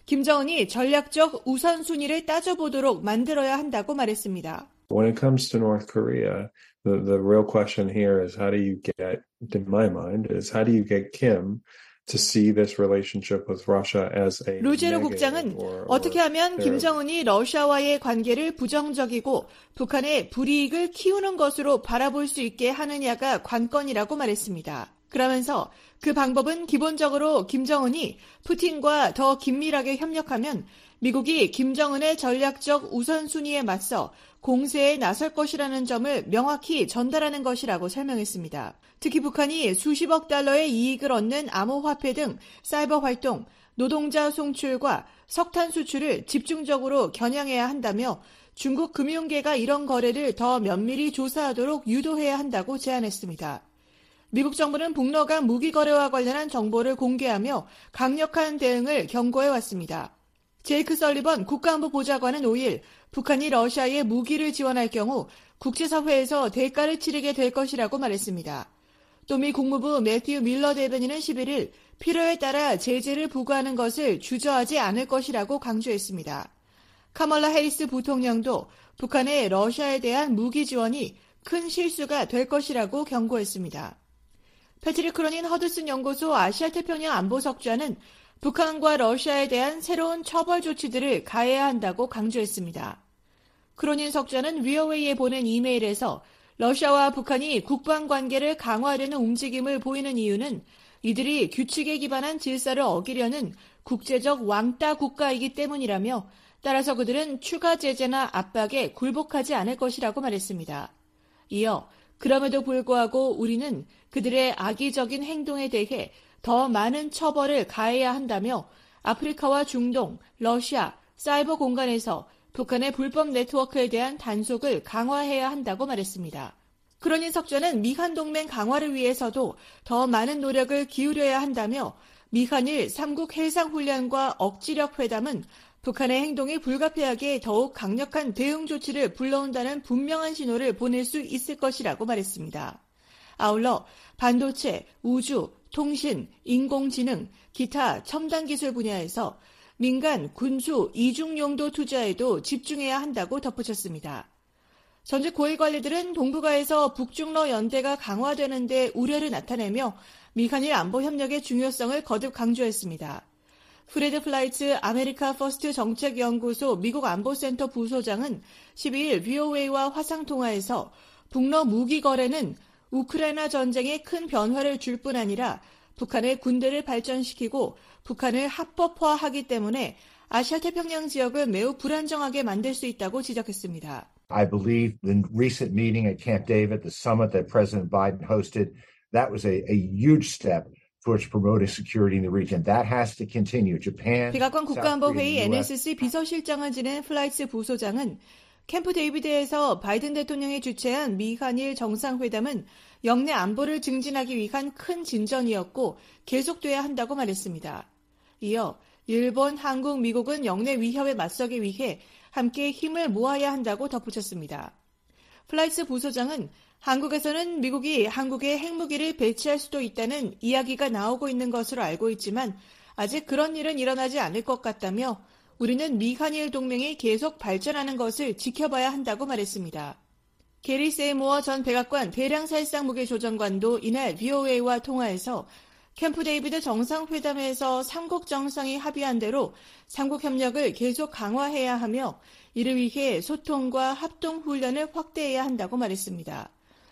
김정은이 전략적 우선순위를 따져보도록 만들어야 한다고 말했습니다. When it comes to North Korea, the, the real question here is how do you get, in my mind, is how do you get Kim to see this relationship with Russia as a 루제로 국장은 or, or 어떻게 하면 김정은이 러시아와의 관계를 부정적이고 북한의 불이익을 키우는 것으로 바라볼 수 있게 하느냐가 관건이라고 말했습니다. 그러면서 그 방법은 기본적으로 김정은이 푸틴과 더 긴밀하게 협력하면 미국이 김정은의 전략적 우선순위에 맞서 공세에 나설 것이라는 점을 명확히 전달하는 것이라고 설명했습니다. 특히 북한이 수십억 달러의 이익을 얻는 암호화폐 등 사이버 활동, 노동자 송출과 석탄 수출을 집중적으로 겨냥해야 한다며 중국 금융계가 이런 거래를 더 면밀히 조사하도록 유도해야 한다고 제안했습니다. 미국 정부는 북러 간 무기 거래와 관련한 정보를 공개하며 강력한 대응을 경고해왔습니다. 제이크 설리번 국가안보 보좌관은 오일 북한이 러시아에 무기를 지원할 경우 국제사회에서 대가를 치르게 될 것이라고 말했습니다. 또 미 국무부 매튜 밀러 대변인은 십일일 필요에 따라 제재를 부과하는 것을 주저하지 않을 것이라고 강조했습니다. 카멀라 해리스 부통령도 북한의 러시아에 대한 무기 지원이 큰 실수가 될 것이라고 경고했습니다. 패트릭 크로닌 허드슨 연구소 아시아태평양 안보석좌는 북한과 러시아에 대한 새로운 처벌 조치들을 가해야 한다고 강조했습니다. 크로닌 석좌는 브이오에이에 보낸 이메일에서 러시아와 북한이 국방관계를 강화하려는 움직임을 보이는 이유는 이들이 규칙에 기반한 질서를 어기려는 국제적 왕따 국가이기 때문이라며 따라서 그들은 추가 제재나 압박에 굴복하지 않을 것이라고 말했습니다. 이어 그럼에도 불구하고 우리는 그들의 악의적인 행동에 대해 더 많은 처벌을 가해야 한다며 아프리카와 중동, 러시아, 사이버 공간에서 북한의 불법 네트워크에 대한 단속을 강화해야 한다고 말했습니다. 크로닌 석좌는 미한 동맹 강화를 위해서도 더 많은 노력을 기울여야 한다며 미한일 삼국 해상훈련과 억지력 회담은 북한의 행동이 불가피하게 더욱 강력한 대응 조치를 불러온다는 분명한 신호를 보낼 수 있을 것이라고 말했습니다. 아울러 반도체, 우주, 통신, 인공지능, 기타 첨단 기술 분야에서 민간, 군수, 이중 용도 투자에도 집중해야 한다고 덧붙였습니다. 전직 고위 관리들은 동북아에서 북중러 연대가 강화되는 데 우려를 나타내며 미한일 안보 협력의 중요성을 거듭 강조했습니다. 프레드 플라이츠 아메리카 퍼스트 정책연구소 미국 안보센터 부소장은 십이일 브이오에이와 화상통화에서 북러 무기 거래는 우크라이나 전쟁에 큰 변화를 줄 뿐 아니라 북한의 군대를 발전시키고 북한을 합법화하기 때문에 아시아태평양 지역을 매우 불안정하게 만들 수 있다고 지적했습니다. I believe the recent meeting at Camp David, the summit that President Biden hosted, that was a, a huge step towards promoting security in the region. That has to continue. Japan, 백악관 국가안보회의 엔에스씨 비서실장을 지낸 플라이츠 부소장은 캠프 데이비드에서 바이든 대통령이 주최한 미한일 정상회담은 영내 안보를 증진하기 위한 큰 진전이었고 계속돼야 한다고 말했습니다. 이어 일본, 한국, 미국은 영내 위협에 맞서기 위해 함께 힘을 모아야 한다고 덧붙였습니다. 플라이츠 부소장은 한국에서는 미국이 한국에 핵무기를 배치할 수도 있다는 이야기가 나오고 있는 것으로 알고 있지만 아직 그런 일은 일어나지 않을 것 같다며 우리는 미한일 동맹이 계속 발전하는 것을 지켜봐야 한다고 말했습니다. 게리 세이모어 전 백악관 대량살상 무기조정관도 이날 브이오에이와 통화에서 캠프 데이비드 정상회담에서 삼국 정상이 합의한 대로 삼국 협력을 계속 강화해야 하며 이를 위해 소통과 합동훈련을 확대해야 한다고 말했습니다.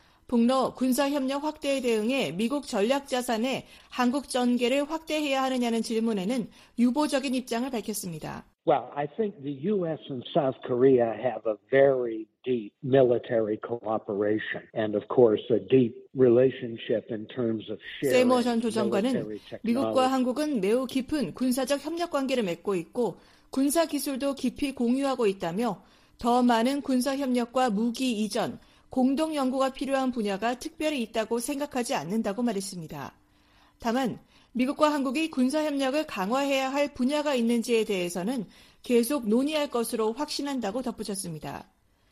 북러 군사협력 확대에 대응해 미국 전략자산에 한국 전개를 확대해야 하느냐는 질문에는 유보적인 입장을 밝혔습니다. Well, I think the U S and South Korea have a very deep military cooperation and, of course, a deep relationship in terms of sharing 세이머 전 조정관은 military technology. 미국과 한국은 매우 깊은 군사적 협력 관계를 맺고 있고 군사 기술도 깊이 공유하고 있다며 더 많은 군사 협력과 무기 이전, 공동 연구가 필요한 분야가 특별히 있다고 생각하지 않는다고 말했습니다. 다만 미국과 한국이 군사협력을 강화해야 할 분야가 있는지에 대해서는 계속 논의할 것으로 확신한다고 덧붙였습니다.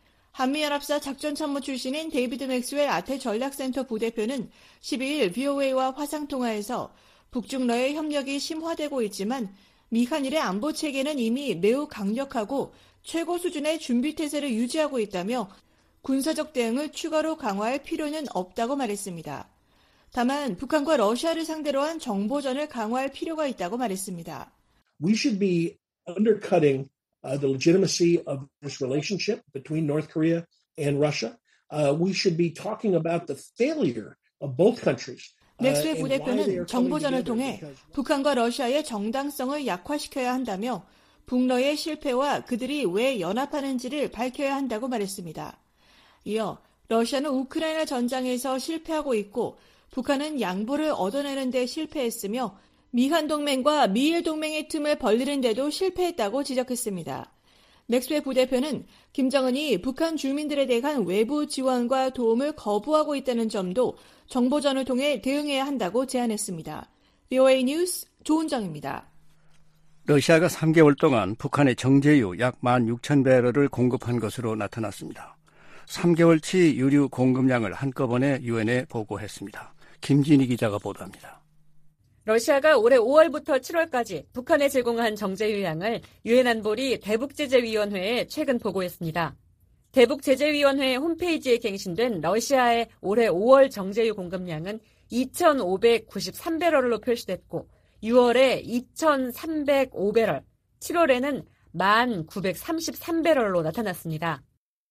한미연합사 작전참모 출신인 데이비드 맥스웰 아태 전략센터 부대표는 십이일 브이오에이와 화상통화에서 북중러의 협력이 심화되고 있지만 미한일의 안보 체계는 이미 매우 강력하고 최고 수준의 준비태세를 유지하고 있다며 군사적 대응을 추가로 강화할 필요는 없다고 말했습니다. 다만 북한과 러시아를 상대로 한 정보전을 강화할 필요가 있다고 말했습니다. We should be undercutting uh, the legitimacy of this relationship between North Korea and Russia. Uh, we should be talking about the failure of both countries. 맥스웰 부대표는 정보전을 통해 북한과 러시아의 정당성을 약화시켜야 한다며 북러의 실패와 그들이 왜 연합하는지를 밝혀야 한다고 말했습니다. 이어 러시아는 우크라이나 전장에서 실패하고 있고 북한은 양보를 얻어내는 데 실패했으며 미한 동맹과 미일 동맹의 틈을 벌리는 데도 실패했다고 지적했습니다. 맥스웰 부대표는 김정은이 북한 주민들에 대한 외부 지원과 도움을 거부하고 있다는 점도 정보전을 통해 대응해야 한다고 제안했습니다. 브이오에이 뉴스 조은정입니다. 러시아가 삼 개월 동안 북한에 정제유 약 만 육천 배럴을 공급한 것으로 나타났습니다. 삼 개월치 유류 공급량을 한꺼번에 유엔에 보고했습니다. 김진희 기자가 보도합니다. 러시아가 올해 오월부터 칠월까지 북한에 제공한 정제유 양을 유엔 안보리 대북제재위원회에 최근 보고했습니다. 대북제재위원회 홈페이지에 갱신된 러시아의 올해 오월 정제유 공급량은 이천오백구십삼 배럴로 표시됐고 유월에 이천삼백오 배럴, 칠월에는 만 구백삼십삼 배럴로 나타났습니다.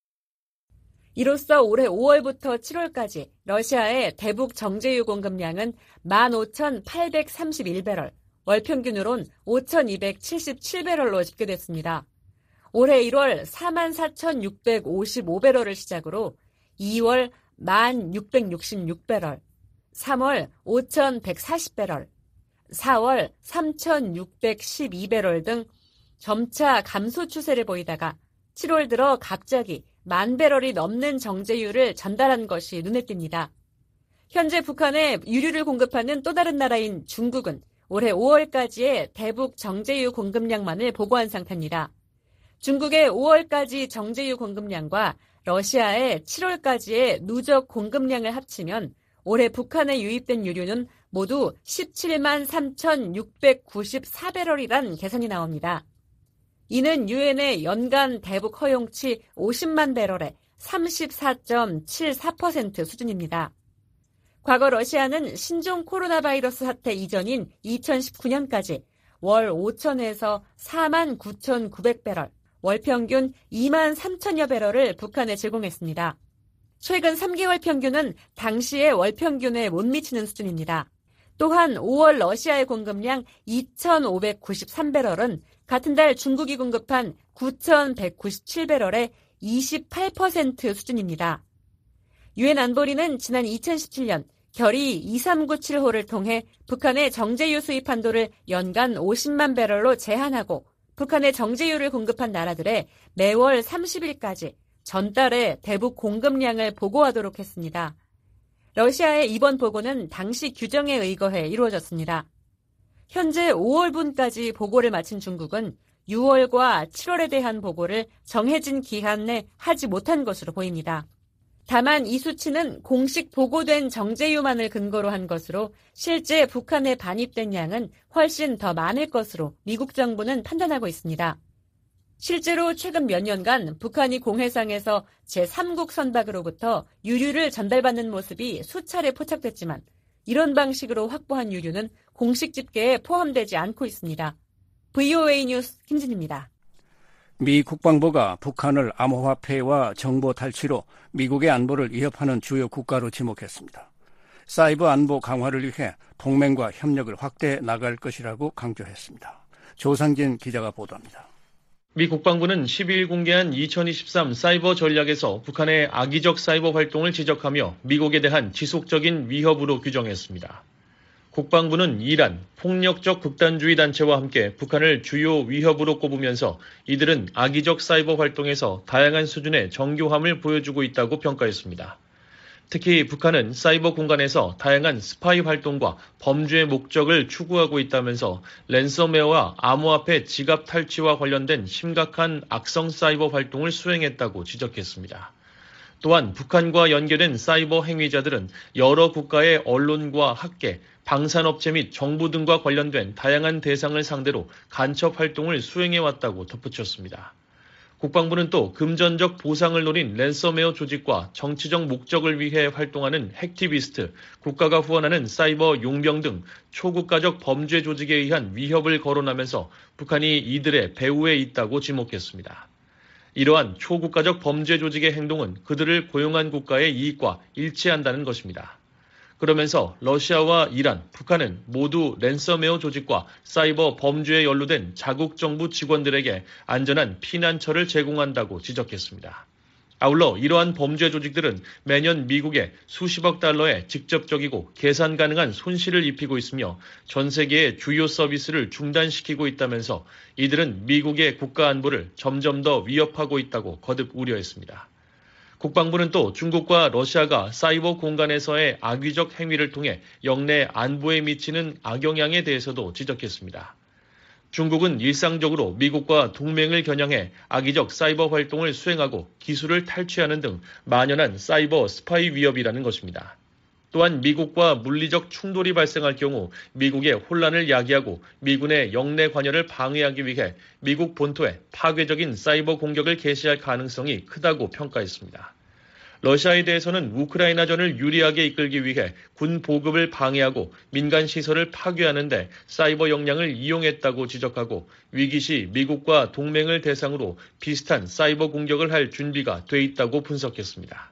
이로써 올해 오월부터 칠월까지 러시아의 대북 정제유 공급량은 만 오천팔백삼십일 배럴, 월 평균으론 오천이백칠십칠 배럴로 집계됐습니다. 올해 일월 사만 사천육백오십오 배럴을 시작으로 이월 만 육백육십육 배럴, 삼월 오천백사십 배럴, 사월 삼천육백십이 배럴 등 점차 감소 추세를 보이다가 칠월 들어 갑자기 만 배럴이 넘는 정제유를 전달한 것이 눈에 띕니다. 현재 북한에 유류를 공급하는 또 다른 나라인 중국은 올해 오월까지의 대북 정제유 공급량만을 보고한 상태입니다. 중국의 오월까지 정제유 공급량과 러시아의 칠월까지의 누적 공급량을 합치면 올해 북한에 유입된 유류는 모두 십칠만 삼천육백구십사 배럴이란 계산이 나옵니다. 이는 유엔의 연간 대북 허용치 오십만 배럴의 삼십사 점 칠사 퍼센트 수준입니다. 과거 러시아는 신종 코로나 바이러스 사태 이전인 이천십구 년까지 월 오천에서 사만 구천구백 배럴, 월 평균 이만 삼천여 배럴을 북한에 제공했습니다. 최근 삼 개월 평균은 당시의 월 평균에 못 미치는 수준입니다. 또한 오월 러시아의 공급량 이천오백구십삼 배럴은 같은 달 중국이 공급한 구천백구십칠 배럴의 이십팔 퍼센트 수준입니다. 유엔 안보리는 지난 이천십칠 년 결의 이삼구칠 호를 통해 북한의 정제유 수입 한도를 연간 오십만 배럴로 제한하고 북한에 정제유를 공급한 나라들의 매월 삼십 일까지 전달의 대북 공급량을 보고하도록 했습니다. 러시아의 이번 보고는 당시 규정에 의거해 이루어졌습니다. 현재 오월분까지 보고를 마친 중국은 유월과 칠월에 대한 보고를 정해진 기한 내 하지 못한 것으로 보입니다. 다만 이 수치는 공식 보고된 정제유만을 근거로 한 것으로 실제 북한에 반입된 양은 훨씬 더 많을 것으로 미국 정부는 판단하고 있습니다. 실제로 최근 몇 년간 북한이 공해상에서 제삼국 선박으로부터 유류를 전달받는 모습이 수차례 포착됐지만 이런 방식으로 확보한 유류는 공식 집계에 포함되지 않고 있습니다. 브이오에이 뉴스 김진입니다. 미 국방부가 북한을 암호화폐와 정보 탈취로 미국의 안보를 위협하는 주요 국가로 지목했습니다. 사이버 안보 강화를 위해 동맹과 협력을 확대해 나갈 것이라고 강조했습니다. 조상진 기자가 보도합니다. 미 국방부는 십이 일 공개한 이천이십삼 사이버 전략에서 북한의 악의적 사이버 활동을 지적하며 미국에 대한 지속적인 위협으로 규정했습니다. 국방부는 이란, 폭력적 극단주의 단체와 함께 북한을 주요 위협으로 꼽으면서 이들은 악의적 사이버 활동에서 다양한 수준의 정교함을 보여주고 있다고 평가했습니다. 특히 북한은 사이버 공간에서 다양한 스파이 활동과 범죄의 목적을 추구하고 있다면서 랜섬웨어와 암호화폐 지갑 탈취와 관련된 심각한 악성 사이버 활동을 수행했다고 지적했습니다. 또한 북한과 연계된 사이버 행위자들은 여러 국가의 언론과 학계, 방산업체 및 정부 등과 관련된 다양한 대상을 상대로 간첩 활동을 수행해왔다고 덧붙였습니다. 국방부는 또 금전적 보상을 노린 랜섬웨어 조직과 정치적 목적을 위해 활동하는 핵티비스트, 국가가 후원하는 사이버 용병 등 초국가적 범죄 조직에 의한 위협을 거론하면서 북한이 이들의 배후에 있다고 지목했습니다. 이러한 초국가적 범죄 조직의 행동은 그들을 고용한 국가의 이익과 일치한다는 것입니다. 그러면서 러시아와 이란, 북한은 모두 랜섬웨어 조직과 사이버 범죄에 연루된 자국 정부 직원들에게 안전한 피난처를 제공한다고 지적했습니다. 아울러 이러한 범죄 조직들은 매년 미국에 수십억 달러의 직접적이고 계산 가능한 손실을 입히고 있으며 전 세계의 주요 서비스를 중단시키고 있다면서 이들은 미국의 국가 안보를 점점 더 위협하고 있다고 거듭 우려했습니다. 국방부는 또 중국과 러시아가 사이버 공간에서의 악의적 행위를 통해 영내 안보에 미치는 악영향에 대해서도 지적했습니다. 중국은 일상적으로 미국과 동맹을 겨냥해 악의적 사이버 활동을 수행하고 기술을 탈취하는 등 만연한 사이버 스파이 위협이라는 것입니다. 또한 미국과 물리적 충돌이 발생할 경우 미국의 혼란을 야기하고 미군의 영내 관여를 방해하기 위해 미국 본토에 파괴적인 사이버 공격을 개시할 가능성이 크다고 평가했습니다. 러시아에 대해서는 우크라이나전을 유리하게 이끌기 위해 군 보급을 방해하고 민간 시설을 파괴하는 데 사이버 역량을 이용했다고 지적하고 위기 시 미국과 동맹을 대상으로 비슷한 사이버 공격을 할 준비가 돼 있다고 분석했습니다.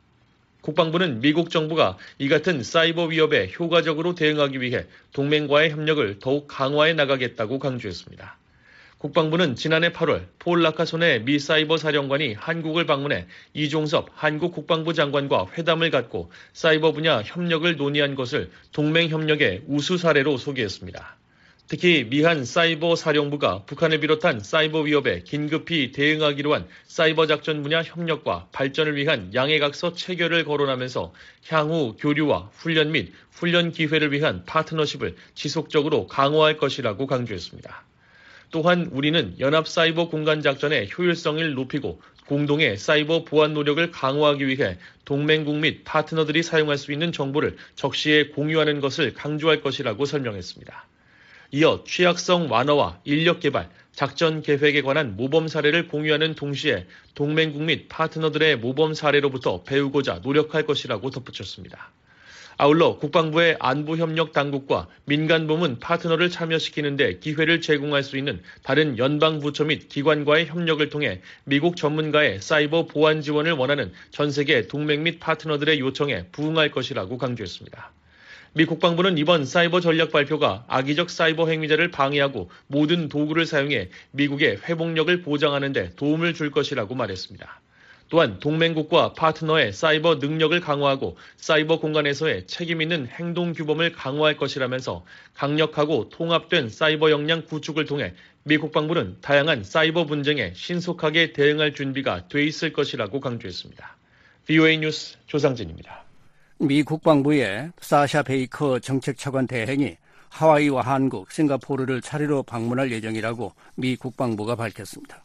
국방부는 미국 정부가 이 같은 사이버 위협에 효과적으로 대응하기 위해 동맹과의 협력을 더욱 강화해 나가겠다고 강조했습니다. 국방부는 지난해 팔월 폴 라카손의 미 사이버 사령관이 한국을 방문해 이종섭 한국 국방부 장관과 회담을 갖고 사이버 분야 협력을 논의한 것을 동맹 협력의 우수 사례로 소개했습니다. 특히 미한 사이버 사령부가 북한을 비롯한 사이버 위협에 긴급히 대응하기로 한 사이버 작전 분야 협력과 발전을 위한 양해각서 체결을 거론하면서 향후 교류와 훈련 및 훈련 기회를 위한 파트너십을 지속적으로 강화할 것이라고 강조했습니다. 또한 우리는 연합 사이버 공간 작전의 효율성을 높이고 공동의 사이버 보안 노력을 강화하기 위해 동맹국 및 파트너들이 사용할 수 있는 정보를 적시에 공유하는 것을 강조할 것이라고 설명했습니다. 이어 취약성 완화와 인력 개발, 작전 계획에 관한 모범 사례를 공유하는 동시에 동맹국 및 파트너들의 모범 사례로부터 배우고자 노력할 것이라고 덧붙였습니다. 아울러 국방부의 안보협력 당국과 민간부문 파트너를 참여시키는 데 기회를 제공할 수 있는 다른 연방부처 및 기관과의 협력을 통해 미국 전문가의 사이버 보안 지원을 원하는 전 세계 동맹 및 파트너들의 요청에 부응할 것이라고 강조했습니다. 미 국방부는 이번 사이버 전략 발표가 악의적 사이버 행위자를 방해하고 모든 도구를 사용해 미국의 회복력을 보장하는 데 도움을 줄 것이라고 말했습니다. 또한 동맹국과 파트너의 사이버 능력을 강화하고 사이버 공간에서의 책임 있는 행동 규범을 강화할 것이라면서 강력하고 통합된 사이버 역량 구축을 통해 미 국방부는 다양한 사이버 분쟁에 신속하게 대응할 준비가 돼 있을 것이라고 강조했습니다. 브이오에이 뉴스 조상진입니다. 미 국방부의 사샤 베이커 정책차관 대행이 하와이와 한국, 싱가포르를 차례로 방문할 예정이라고 미 국방부가 밝혔습니다.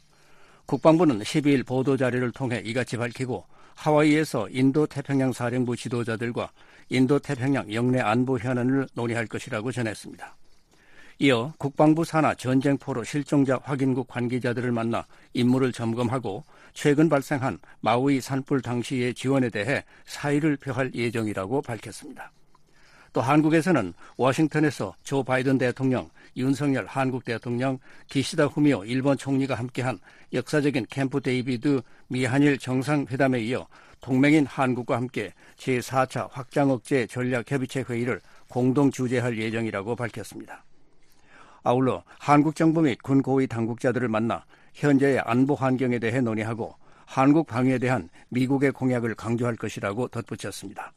국방부는 십이일 보도자료를 통해 이같이 밝히고 하와이에서 인도태평양 사령부 지도자들과 인도태평양 영내 안보 현안을 논의할 것이라고 전했습니다. 이어 국방부 산하 전쟁포로 실종자 확인국 관계자들을 만나 임무를 점검하고 최근 발생한 마우이 산불 당시의 지원에 대해 사의를 표할 예정이라고 밝혔습니다. 또 한국에서는 워싱턴에서 조 바이든 대통령, 윤석열 한국 대통령, 기시다 후미오 일본 총리가 함께한 역사적인 캠프 데이비드 미한일 정상회담에 이어 동맹인 한국과 함께 제사차 확장억제 전략협의체 회의를 공동 주재할 예정이라고 밝혔습니다. 아울러 한국 정부 및 군 고위 당국자들을 만나 현재의 안보 환경에 대해 논의하고 한국 방위에 대한 미국의 공약을 강조할 것이라고 덧붙였습니다.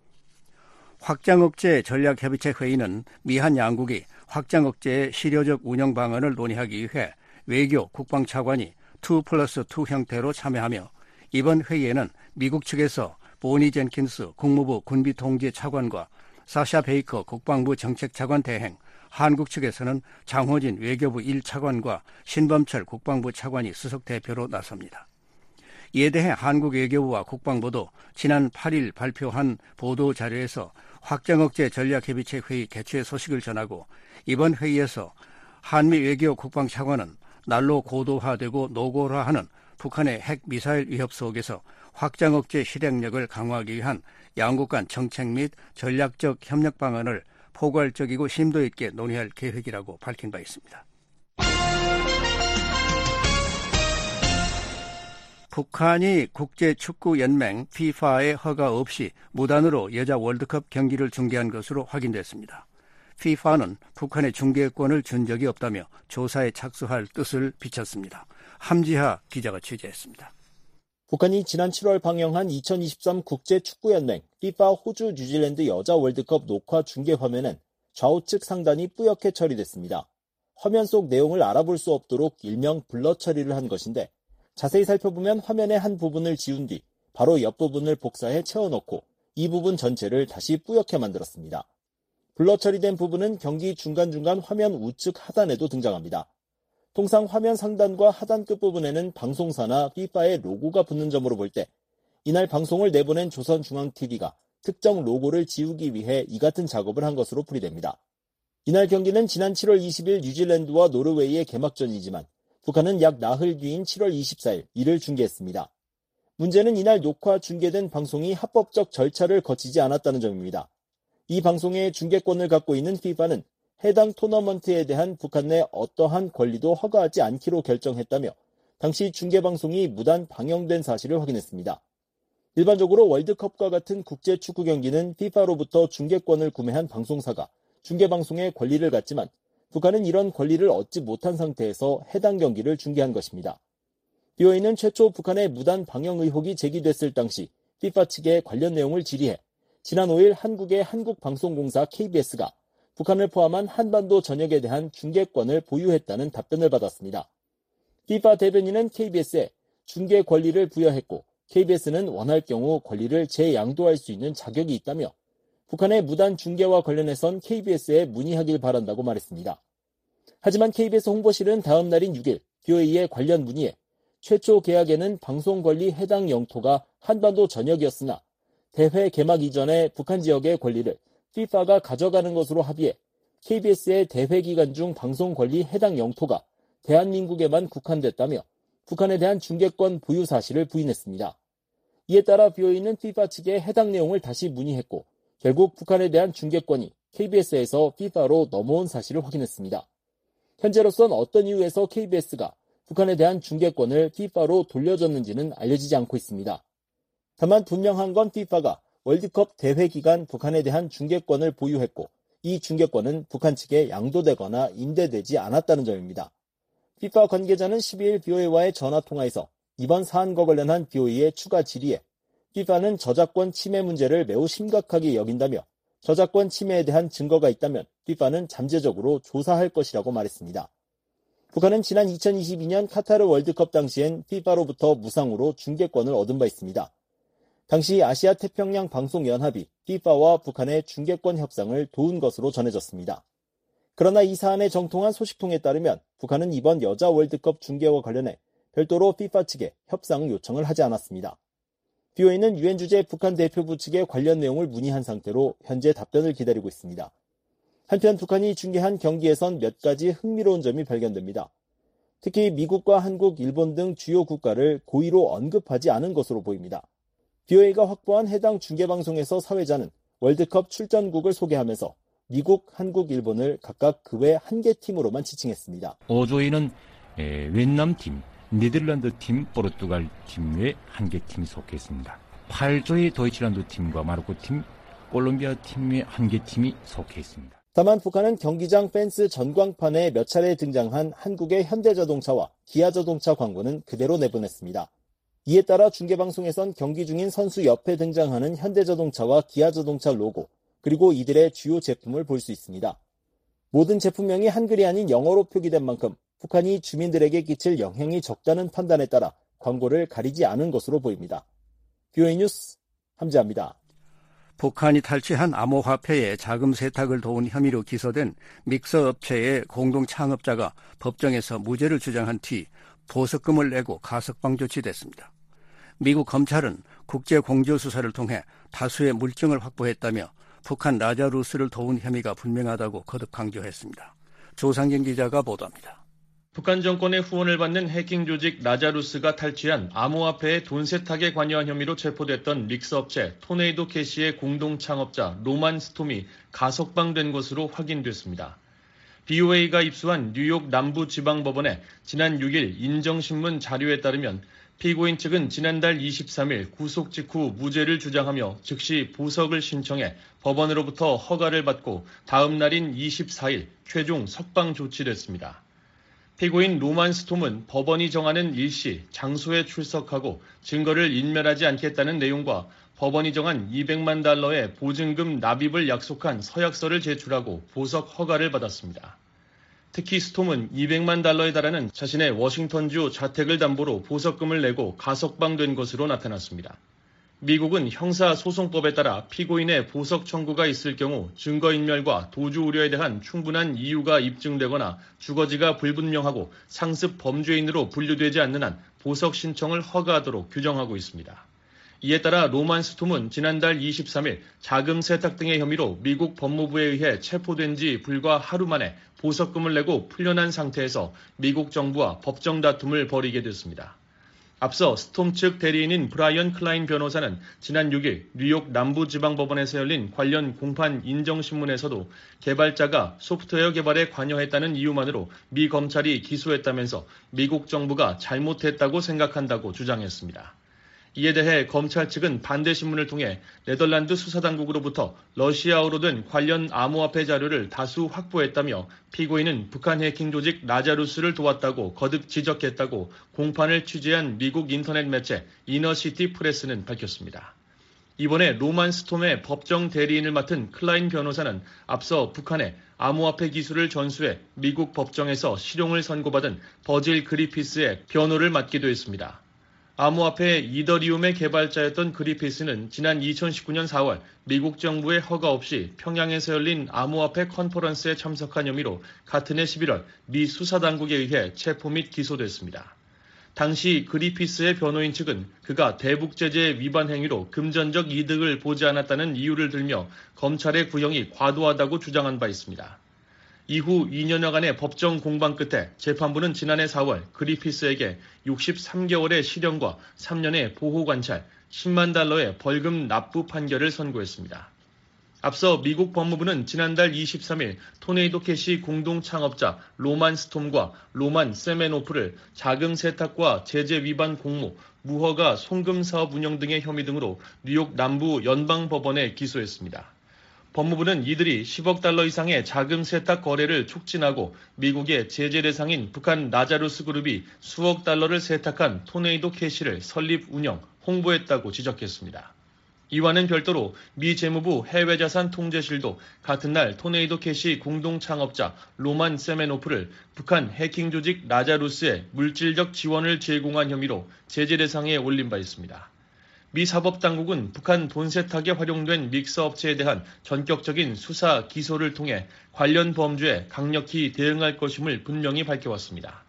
확장억제 전략협의체 회의는 미한 양국이 확장억제의 실효적 운영 방안을 논의하기 위해 외교 국방차관이 투 플러스 투 형태로 참여하며 이번 회의에는 미국 측에서 보니 젠킨스 국무부 군비통제 차관과 사샤 베이커 국방부 정책차관 대행, 한국 측에서는 장호진 외교부 일 차관과 신범철 국방부 차관이 수석 대표로 나섭니다. 이에 대해 한국 외교부와 국방부도 지난 팔 일 발표한 보도 자료에서 확장억제 전략협의체 회의 개최 소식을 전하고 이번 회의에서 한미 외교 국방 차관은 날로 고도화되고 노골화하는 북한의 핵 미사일 위협 속에서 확장억제 실행력을 강화하기 위한 양국 간 정책 및 전략적 협력 방안을 포괄적이고 심도 있게 논의할 계획이라고 밝힌 바 있습니다. 북한이 국제축구연맹 피파의 허가 없이 무단으로 여자 월드컵 경기를 중계한 것으로 확인됐습니다. 피파는 북한의 중계권을 준 적이 없다며 조사에 착수할 뜻을 비쳤습니다. 함지하 기자가 취재했습니다. 북한이 지난 칠월 방영한 이천이십삼 국제축구연맹 피파 호주 뉴질랜드 여자 월드컵 녹화 중계 화면엔 좌우측 상단이 뿌옇게 처리됐습니다. 화면 속 내용을 알아볼 수 없도록 일명 블러 처리를 한 것인데 자세히 살펴보면 화면의 한 부분을 지운 뒤 바로 옆부분을 복사해 채워넣고 이 부분 전체를 다시 뿌옇게 만들었습니다. 블러 처리된 부분은 경기 중간중간 화면 우측 하단에도 등장합니다. 통상 화면 상단과 하단 끝부분에는 방송사나 피파의 로고가 붙는 점으로 볼 때 이날 방송을 내보낸 조선중앙티비가 특정 로고를 지우기 위해 이 같은 작업을 한 것으로 풀이됩니다. 이날 경기는 지난 칠월 이십일 뉴질랜드와 노르웨이의 개막전이지만 북한은 약 나흘 뒤인 칠월 이십사일 이를 중계했습니다. 문제는 이날 녹화 중계된 방송이 합법적 절차를 거치지 않았다는 점입니다. 이 방송의 중계권을 갖고 있는 피파는 해당 토너먼트에 대한 북한 내 어떠한 권리도 허가하지 않기로 결정했다며 당시 중계방송이 무단 방영된 사실을 확인했습니다. 일반적으로 월드컵과 같은 국제축구 경기는 피파로부터 중계권을 구매한 방송사가 중계방송의 권리를 갖지만 북한은 이런 권리를 얻지 못한 상태에서 해당 경기를 중계한 것입니다. 비오에이는 최초 북한의 무단 방영 의혹이 제기됐을 당시 피파 측에 관련 내용을 질의해 지난 오일 한국의 한국방송공사 케이비에스가 북한을 포함한 한반도 전역에 대한 중계권을 보유했다는 답변을 받았습니다. 피파 대변인은 케이비에스에 중계 권리를 부여했고 케이비에스는 원할 경우 권리를 재양도할 수 있는 자격이 있다며 북한의 무단 중계와 관련해선 케이비에스에 문의하길 바란다고 말했습니다. 하지만 케이비에스 홍보실은 다음 날인 육 일 비오에이의 관련 문의에 최초 계약에는 방송권리 해당 영토가 한반도 전역이었으나 대회 개막 이전에 북한 지역의 권리를 피파가 가져가는 것으로 합의해 케이비에스의 대회 기간 중 방송권리 해당 영토가 대한민국에만 국한됐다며 북한에 대한 중계권 보유 사실을 부인했습니다. 이에 따라 비오에이는 피파 측에 해당 내용을 다시 문의했고 결국 북한에 대한 중계권이 케이비에스에서 피파로 넘어온 사실을 확인했습니다. 현재로선 어떤 이유에서 케이비에스가 북한에 대한 중계권을 피파로 돌려줬는지는 알려지지 않고 있습니다. 다만 분명한 건 피파가 월드컵 대회 기간 북한에 대한 중계권을 보유했고 이 중계권은 북한 측에 양도되거나 임대되지 않았다는 점입니다. 피파 관계자는 십이일 비오에이와의 전화통화에서 이번 사안과 관련한 비오에이의 추가 질의에 피파는 저작권 침해 문제를 매우 심각하게 여긴다며 저작권 침해에 대한 증거가 있다면 피파는 잠재적으로 조사할 것이라고 말했습니다. 북한은 지난 이천이십이년 카타르 월드컵 당시엔 피파로부터 무상으로 중계권을 얻은 바 있습니다. 당시 아시아 태평양 방송연합이 피파와 북한의 중계권 협상을 도운 것으로 전해졌습니다. 그러나 이 사안에 정통한 소식통에 따르면 북한은 이번 여자 월드컵 중계와 관련해 별도로 피파 측에 협상 요청을 하지 않았습니다. 비오에이는 유엔 주재 북한 대표부 측에 관련 내용을 문의한 상태로 현재 답변을 기다리고 있습니다. 한편 북한이 중계한 경기에선 몇 가지 흥미로운 점이 발견됩니다. 특히 미국과 한국, 일본 등 주요 국가를 고의로 언급하지 않은 것으로 보입니다. 비오에이가 확보한 해당 중계방송에서 사회자는 월드컵 출전국을 소개하면서 미국, 한국, 일본을 각각 그 외 한 개 팀으로만 지칭했습니다. 오 조에는 베트남 팀, 네덜란드 팀, 포르투갈 팀 외 한 개 팀이 속해 있습니다. 팔 조의 도이치란드 팀과 마르코 팀, 콜롬비아 팀 외 한 개 팀이 속해 있습니다. 다만 북한은 경기장 펜스 전광판에 몇 차례 등장한 한국의 현대자동차와 기아자동차 광고는 그대로 내보냈습니다. 이에 따라 중계방송에선 경기 중인 선수 옆에 등장하는 현대자동차와 기아자동차 로고, 그리고 이들의 주요 제품을 볼 수 있습니다. 모든 제품명이 한글이 아닌 영어로 표기된 만큼 북한이 주민들에게 끼칠 영향이 적다는 판단에 따라 광고를 가리지 않은 것으로 보입니다. 비오에이 뉴스 함지아입니다. 북한이 탈취한 암호화폐의 자금 세탁을 도운 혐의로 기소된 믹서 업체의 공동 창업자가 법정에서 무죄를 주장한 뒤 보석금을 내고 가석방 조치됐습니다. 미국 검찰은 국제 공조 수사를 통해 다수의 물증을 확보했다며 북한 라자루스를 도운 혐의가 분명하다고 거듭 강조했습니다. 조상진 기자가 보도합니다. 북한 정권의 후원을 받는 해킹 조직 라자루스가 탈취한 암호화폐의 돈 세탁에 관여한 혐의로 체포됐던 믹스업체 토네이도 캐시의 공동 창업자 로만 스톰이 가석방된 것으로 확인됐습니다. 비오에이가 입수한 뉴욕 남부지방법원에 지난 육 일 인정신문 자료에 따르면 피고인 측은 지난달 이십삼 일 구속 직후 무죄를 주장하며 즉시 보석을 신청해 법원으로부터 허가를 받고 다음 날인 이십사 일 최종 석방 조치됐습니다. 피고인 로만 스톰은 법원이 정하는 일시, 장소에 출석하고 증거를 인멸하지 않겠다는 내용과 법원이 정한 이백만 달러의 보증금 납입을 약속한 서약서를 제출하고 보석 허가를 받았습니다. 특히 스톰은 이백만 달러에 달하는 자신의 워싱턴주 자택을 담보로 보석금을 내고 가석방된 것으로 나타났습니다. 미국은 형사소송법에 따라 피고인의 보석 청구가 있을 경우 증거인멸과 도주 우려에 대한 충분한 이유가 입증되거나 주거지가 불분명하고 상습 범죄인으로 분류되지 않는 한 보석 신청을 허가하도록 규정하고 있습니다. 이에 따라 로만 스톰은 지난달 이십삼 일 자금 세탁 등의 혐의로 미국 법무부에 의해 체포된 지 불과 하루 만에 보석금을 내고 풀려난 상태에서 미국 정부와 법정 다툼을 벌이게 됐습니다. 앞서 스톰 측 대리인인 브라이언 클라인 변호사는 지난 육 일 뉴욕 남부지방법원에서 열린 관련 공판 인정신문에서도 개발자가 소프트웨어 개발에 관여했다는 이유만으로 미 검찰이 기소했다면서 미국 정부가 잘못했다고 생각한다고 주장했습니다. 이에 대해 검찰 측은 반대 신문을 통해 네덜란드 수사당국으로부터 러시아어로 된 관련 암호화폐 자료를 다수 확보했다며 피고인은 북한 해킹 조직 라자루스를 도왔다고 거듭 지적했다고 공판을 취재한 미국 인터넷 매체 이너시티 프레스는 밝혔습니다. 이번에 로만 스톰의 법정 대리인을 맡은 클라인 변호사는 앞서 북한의 암호화폐 기술을 전수해 미국 법정에서 실형을 선고받은 버질 그리피스의 변호를 맡기도 했습니다. 암호화폐 이더리움의 개발자였던 그리피스는 지난 이천십구 년 사월 미국 정부의 허가 없이 평양에서 열린 암호화폐 컨퍼런스에 참석한 혐의로 같은 해 십일월 미 수사당국에 의해 체포 및 기소됐습니다. 당시 그리피스의 변호인 측은 그가 대북제재 위반 행위로 금전적 이득을 보지 않았다는 이유를 들며 검찰의 구형이 과도하다고 주장한 바 있습니다. 이후 이 년여간의 법정 공방 끝에 재판부는 지난해 사월 그리피스에게 육십삼 개월의 실형과 삼 년의 보호관찰, 십만 달러의 벌금 납부 판결을 선고했습니다. 앞서 미국 법무부는 지난달 이십삼 일 토네이도 캐시 공동 창업자 로만 스톰과 로만 세메노프를 자금 세탁과 제재 위반 공모, 무허가 송금 사업 운영 등의 혐의 등으로 뉴욕 남부 연방법원에 기소했습니다. 법무부는 이들이 십억 달러 이상의 자금 세탁 거래를 촉진하고 미국의 제재 대상인 북한 라자루스 그룹이 수억 달러를 세탁한 토네이도 캐시를 설립, 운영, 홍보했다고 지적했습니다. 이와는 별도로 미 재무부 해외자산 통제실도 같은 날 토네이도 캐시 공동 창업자 로만 세메노프를 북한 해킹 조직 라자루스에 물질적 지원을 제공한 혐의로 제재 대상에 올린 바 있습니다. 미 사법당국은 북한 돈 세탁에 활용된 믹스업체에 대한 전격적인 수사 기소를 통해 관련 범죄에 강력히 대응할 것임을 분명히 밝혀왔습니다.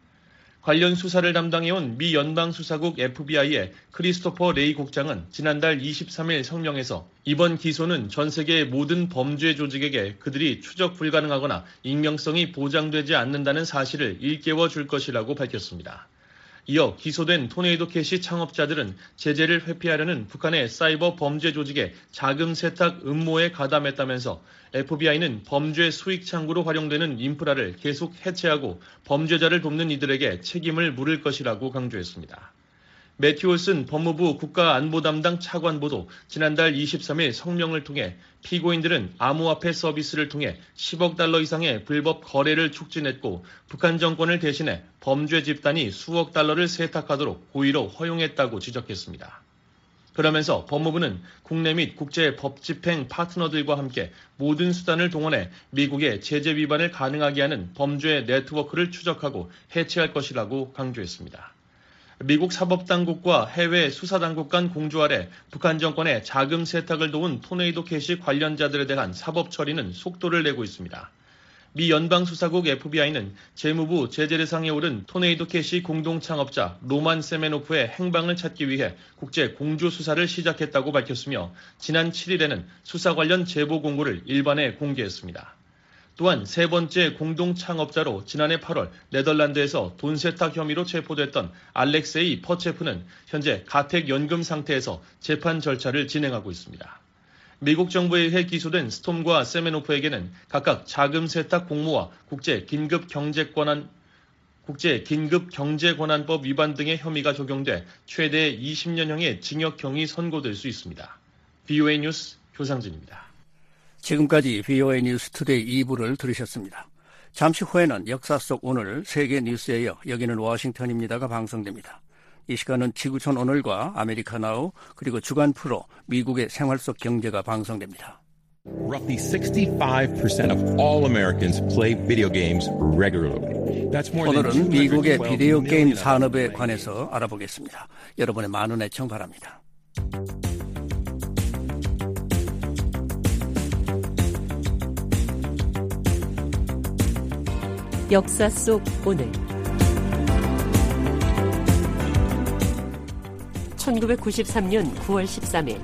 관련 수사를 담당해온 미 연방수사국 에프비아이의 크리스토퍼 레이 국장은 지난달 이십삼 일 성명에서 이번 기소는 전 세계의 모든 범죄 조직에게 그들이 추적 불가능하거나 익명성이 보장되지 않는다는 사실을 일깨워 줄 것이라고 밝혔습니다. 이어 기소된 토네이도 캐시 창업자들은 제재를 회피하려는 북한의 사이버 범죄 조직의 자금 세탁 음모에 가담했다면서 에프비아이는 범죄 수익 창구로 활용되는 인프라를 계속 해체하고 범죄자를 돕는 이들에게 책임을 물을 것이라고 강조했습니다. 매튜 올슨 법무부 국가안보 담당 차관보도 지난달 이십삼 일 성명을 통해 피고인들은 암호화폐 서비스를 통해 십억 달러 이상의 불법 거래를 촉진했고 북한 정권을 대신해 범죄 집단이 수억 달러를 세탁하도록 고의로 허용했다고 지적했습니다. 그러면서 법무부는 국내 및 국제 법집행 파트너들과 함께 모든 수단을 동원해 미국의 제재 위반을 가능하게 하는 범죄 네트워크를 추적하고 해체할 것이라고 강조했습니다. 미국 사법당국과 해외 수사당국 간 공조 아래 북한 정권의 자금 세탁을 도운 토네이도 캐시 관련자들에 대한 사법 처리는 속도를 내고 있습니다. 미 연방수사국 에프비아이는 재무부 제재대상에 오른 토네이도 캐시 공동 창업자 로만 세메노프의 행방을 찾기 위해 국제 공조 수사를 시작했다고 밝혔으며 지난 칠 일에는 수사 관련 제보 공고를 일반에 공개했습니다. 또한 세 번째 공동 창업자로 지난해 팔월 네덜란드에서 돈 세탁 혐의로 체포됐던 알렉세이 퍼체프는 현재 가택연금 상태에서 재판 절차를 진행하고 있습니다. 미국 정부에 의해 기소된 스톰과 세메노프에게는 각각 자금 세탁 공모와 국제 긴급 경제 권한 국제 긴급 경제 권한법 위반 등의 혐의가 적용돼 최대 이십 년형의 징역형이 선고될 수 있습니다. 비오에이 뉴스 효상진입니다. 지금까지 비오에이 뉴스 투데이 이 부를 들으셨습니다. 잠시 후에는 역사 속 오늘 세계 뉴스에 이어 여기는 워싱턴입니다가 방송됩니다. 이 시간은 지구촌 오늘과 아메리카 나우 그리고 주간 프로 미국의 생활 속 경제가 방송됩니다. Roughly sixty-five percent of all Americans play video games regularly. That's more than 오늘은 미국의 비디오 게임 산업에 관해서 알아보겠습니다. 여러분의 많은 애청 바랍니다. 역사 속 오늘 천구백구십삼 년 구월 십삼일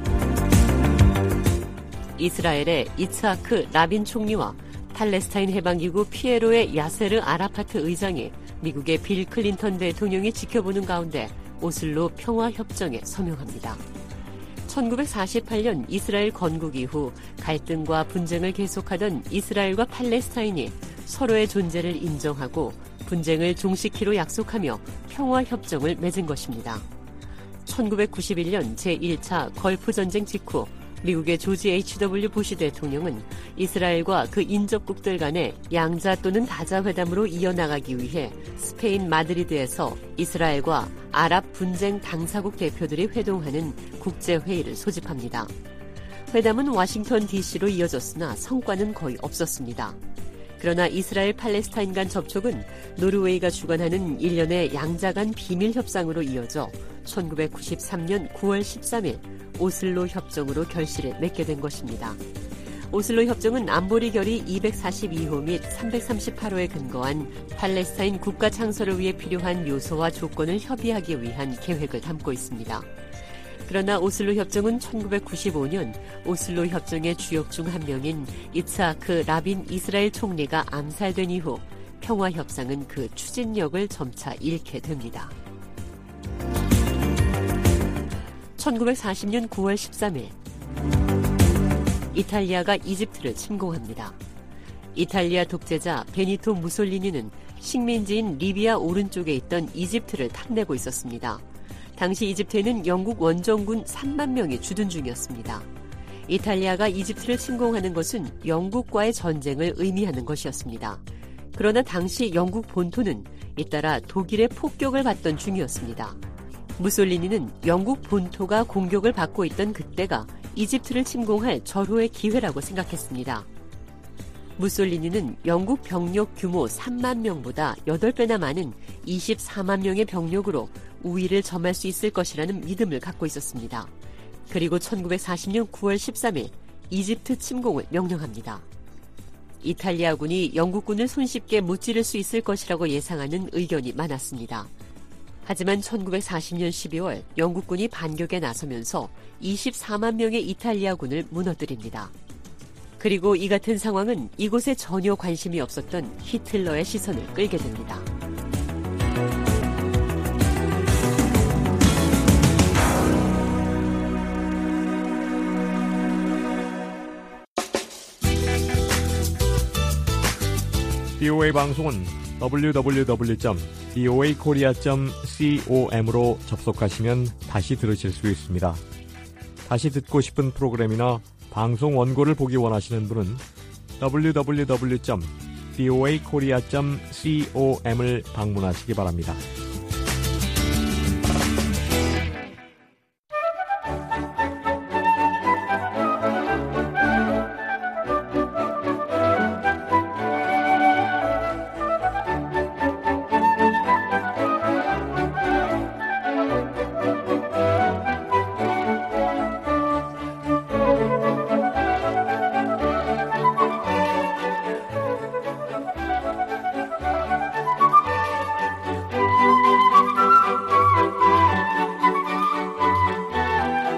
이스라엘의 이츠하크 라빈 총리와 팔레스타인 해방기구 피에로의 야세르 아라파트 의장이 미국의 빌 클린턴 대통령이 지켜보는 가운데 오슬로 평화협정에 서명합니다. 천구백사십팔 년 이스라엘 건국 이후 갈등과 분쟁을 계속하던 이스라엘과 팔레스타인이 서로의 존재를 인정하고 분쟁을 종식키로 약속하며 평화협정을 맺은 것입니다. 천구백구십일 년 제일 차 걸프전쟁 직후 미국의 조지 에이치 더블유 부시 대통령은 이스라엘과 그 인접국들 간의 양자 또는 다자 회담으로 이어나가기 위해 스페인 마드리드에서 이스라엘과 아랍 분쟁 당사국 대표들이 회동하는 국제회의를 소집합니다. 회담은 워싱턴 디씨로 이어졌으나 성과는 거의 없었습니다. 그러나 이스라엘 팔레스타인 간 접촉은 노르웨이가 주관하는 일련의 양자 간 비밀 협상으로 이어져 천구백구십삼 년 구월 십삼일 오슬로 협정으로 결실을 맺게 된 것입니다. 오슬로 협정은 안보리 결의 이백사십이 호 및 삼백삼십팔 호에 근거한 팔레스타인 국가 창설을 위해 필요한 요소와 조건을 협의하기 위한 계획을 담고 있습니다. 그러나 오슬로 협정은 천구백구십오 년 오슬로 협정의 주역 중 한 명인 이츠하크 라빈 이스라엘 총리가 암살된 이후 평화협상은 그 추진력을 점차 잃게 됩니다. 천구백사십 년 구월 십삼일 이탈리아가 이집트를 침공합니다. 이탈리아 독재자 베니토 무솔리니는 식민지인 리비아 오른쪽에 있던 이집트를 탐내고 있었습니다. 당시 이집트에는 영국 원정군 삼만 명이 주둔 중이었습니다. 이탈리아가 이집트를 침공하는 것은 영국과의 전쟁을 의미하는 것이었습니다. 그러나 당시 영국 본토는 잇따라 독일의 폭격을 받던 중이었습니다. 무솔리니는 영국 본토가 공격을 받고 있던 그때가 이집트를 침공할 절호의 기회라고 생각했습니다. 무솔리니는 영국 병력 규모 삼만 명보다 여덟 배나 많은 이십사만 명의 병력으로 우위를 점할 수 있을 것이라는 믿음을 갖고 있었습니다. 그리고 천구백사십 년 구월 십삼일 이집트 침공을 명령합니다. 이탈리아군이 영국군을 손쉽게 무찌를 수 있을 것이라고 예상하는 의견이 많았습니다. 하지만 천구백사십 년 십이월 영국군이 반격에 나서면서 이십사만 명의 이탈리아군을 무너뜨립니다. 그리고 이 같은 상황은 이곳에 전혀 관심이 없었던 히틀러의 시선을 끌게 됩니다. 비오에이 방송은 더블유 더블유 더블유 점 비오에이 코리아 점 com으로 접속하시면 다시 들으실 수 있습니다. 다시 듣고 싶은 프로그램이나 방송 원고를 보기 원하시는 분은 더블유 더블유 더블유 점 비오에이 코리아 점 com을 방문하시기 바랍니다.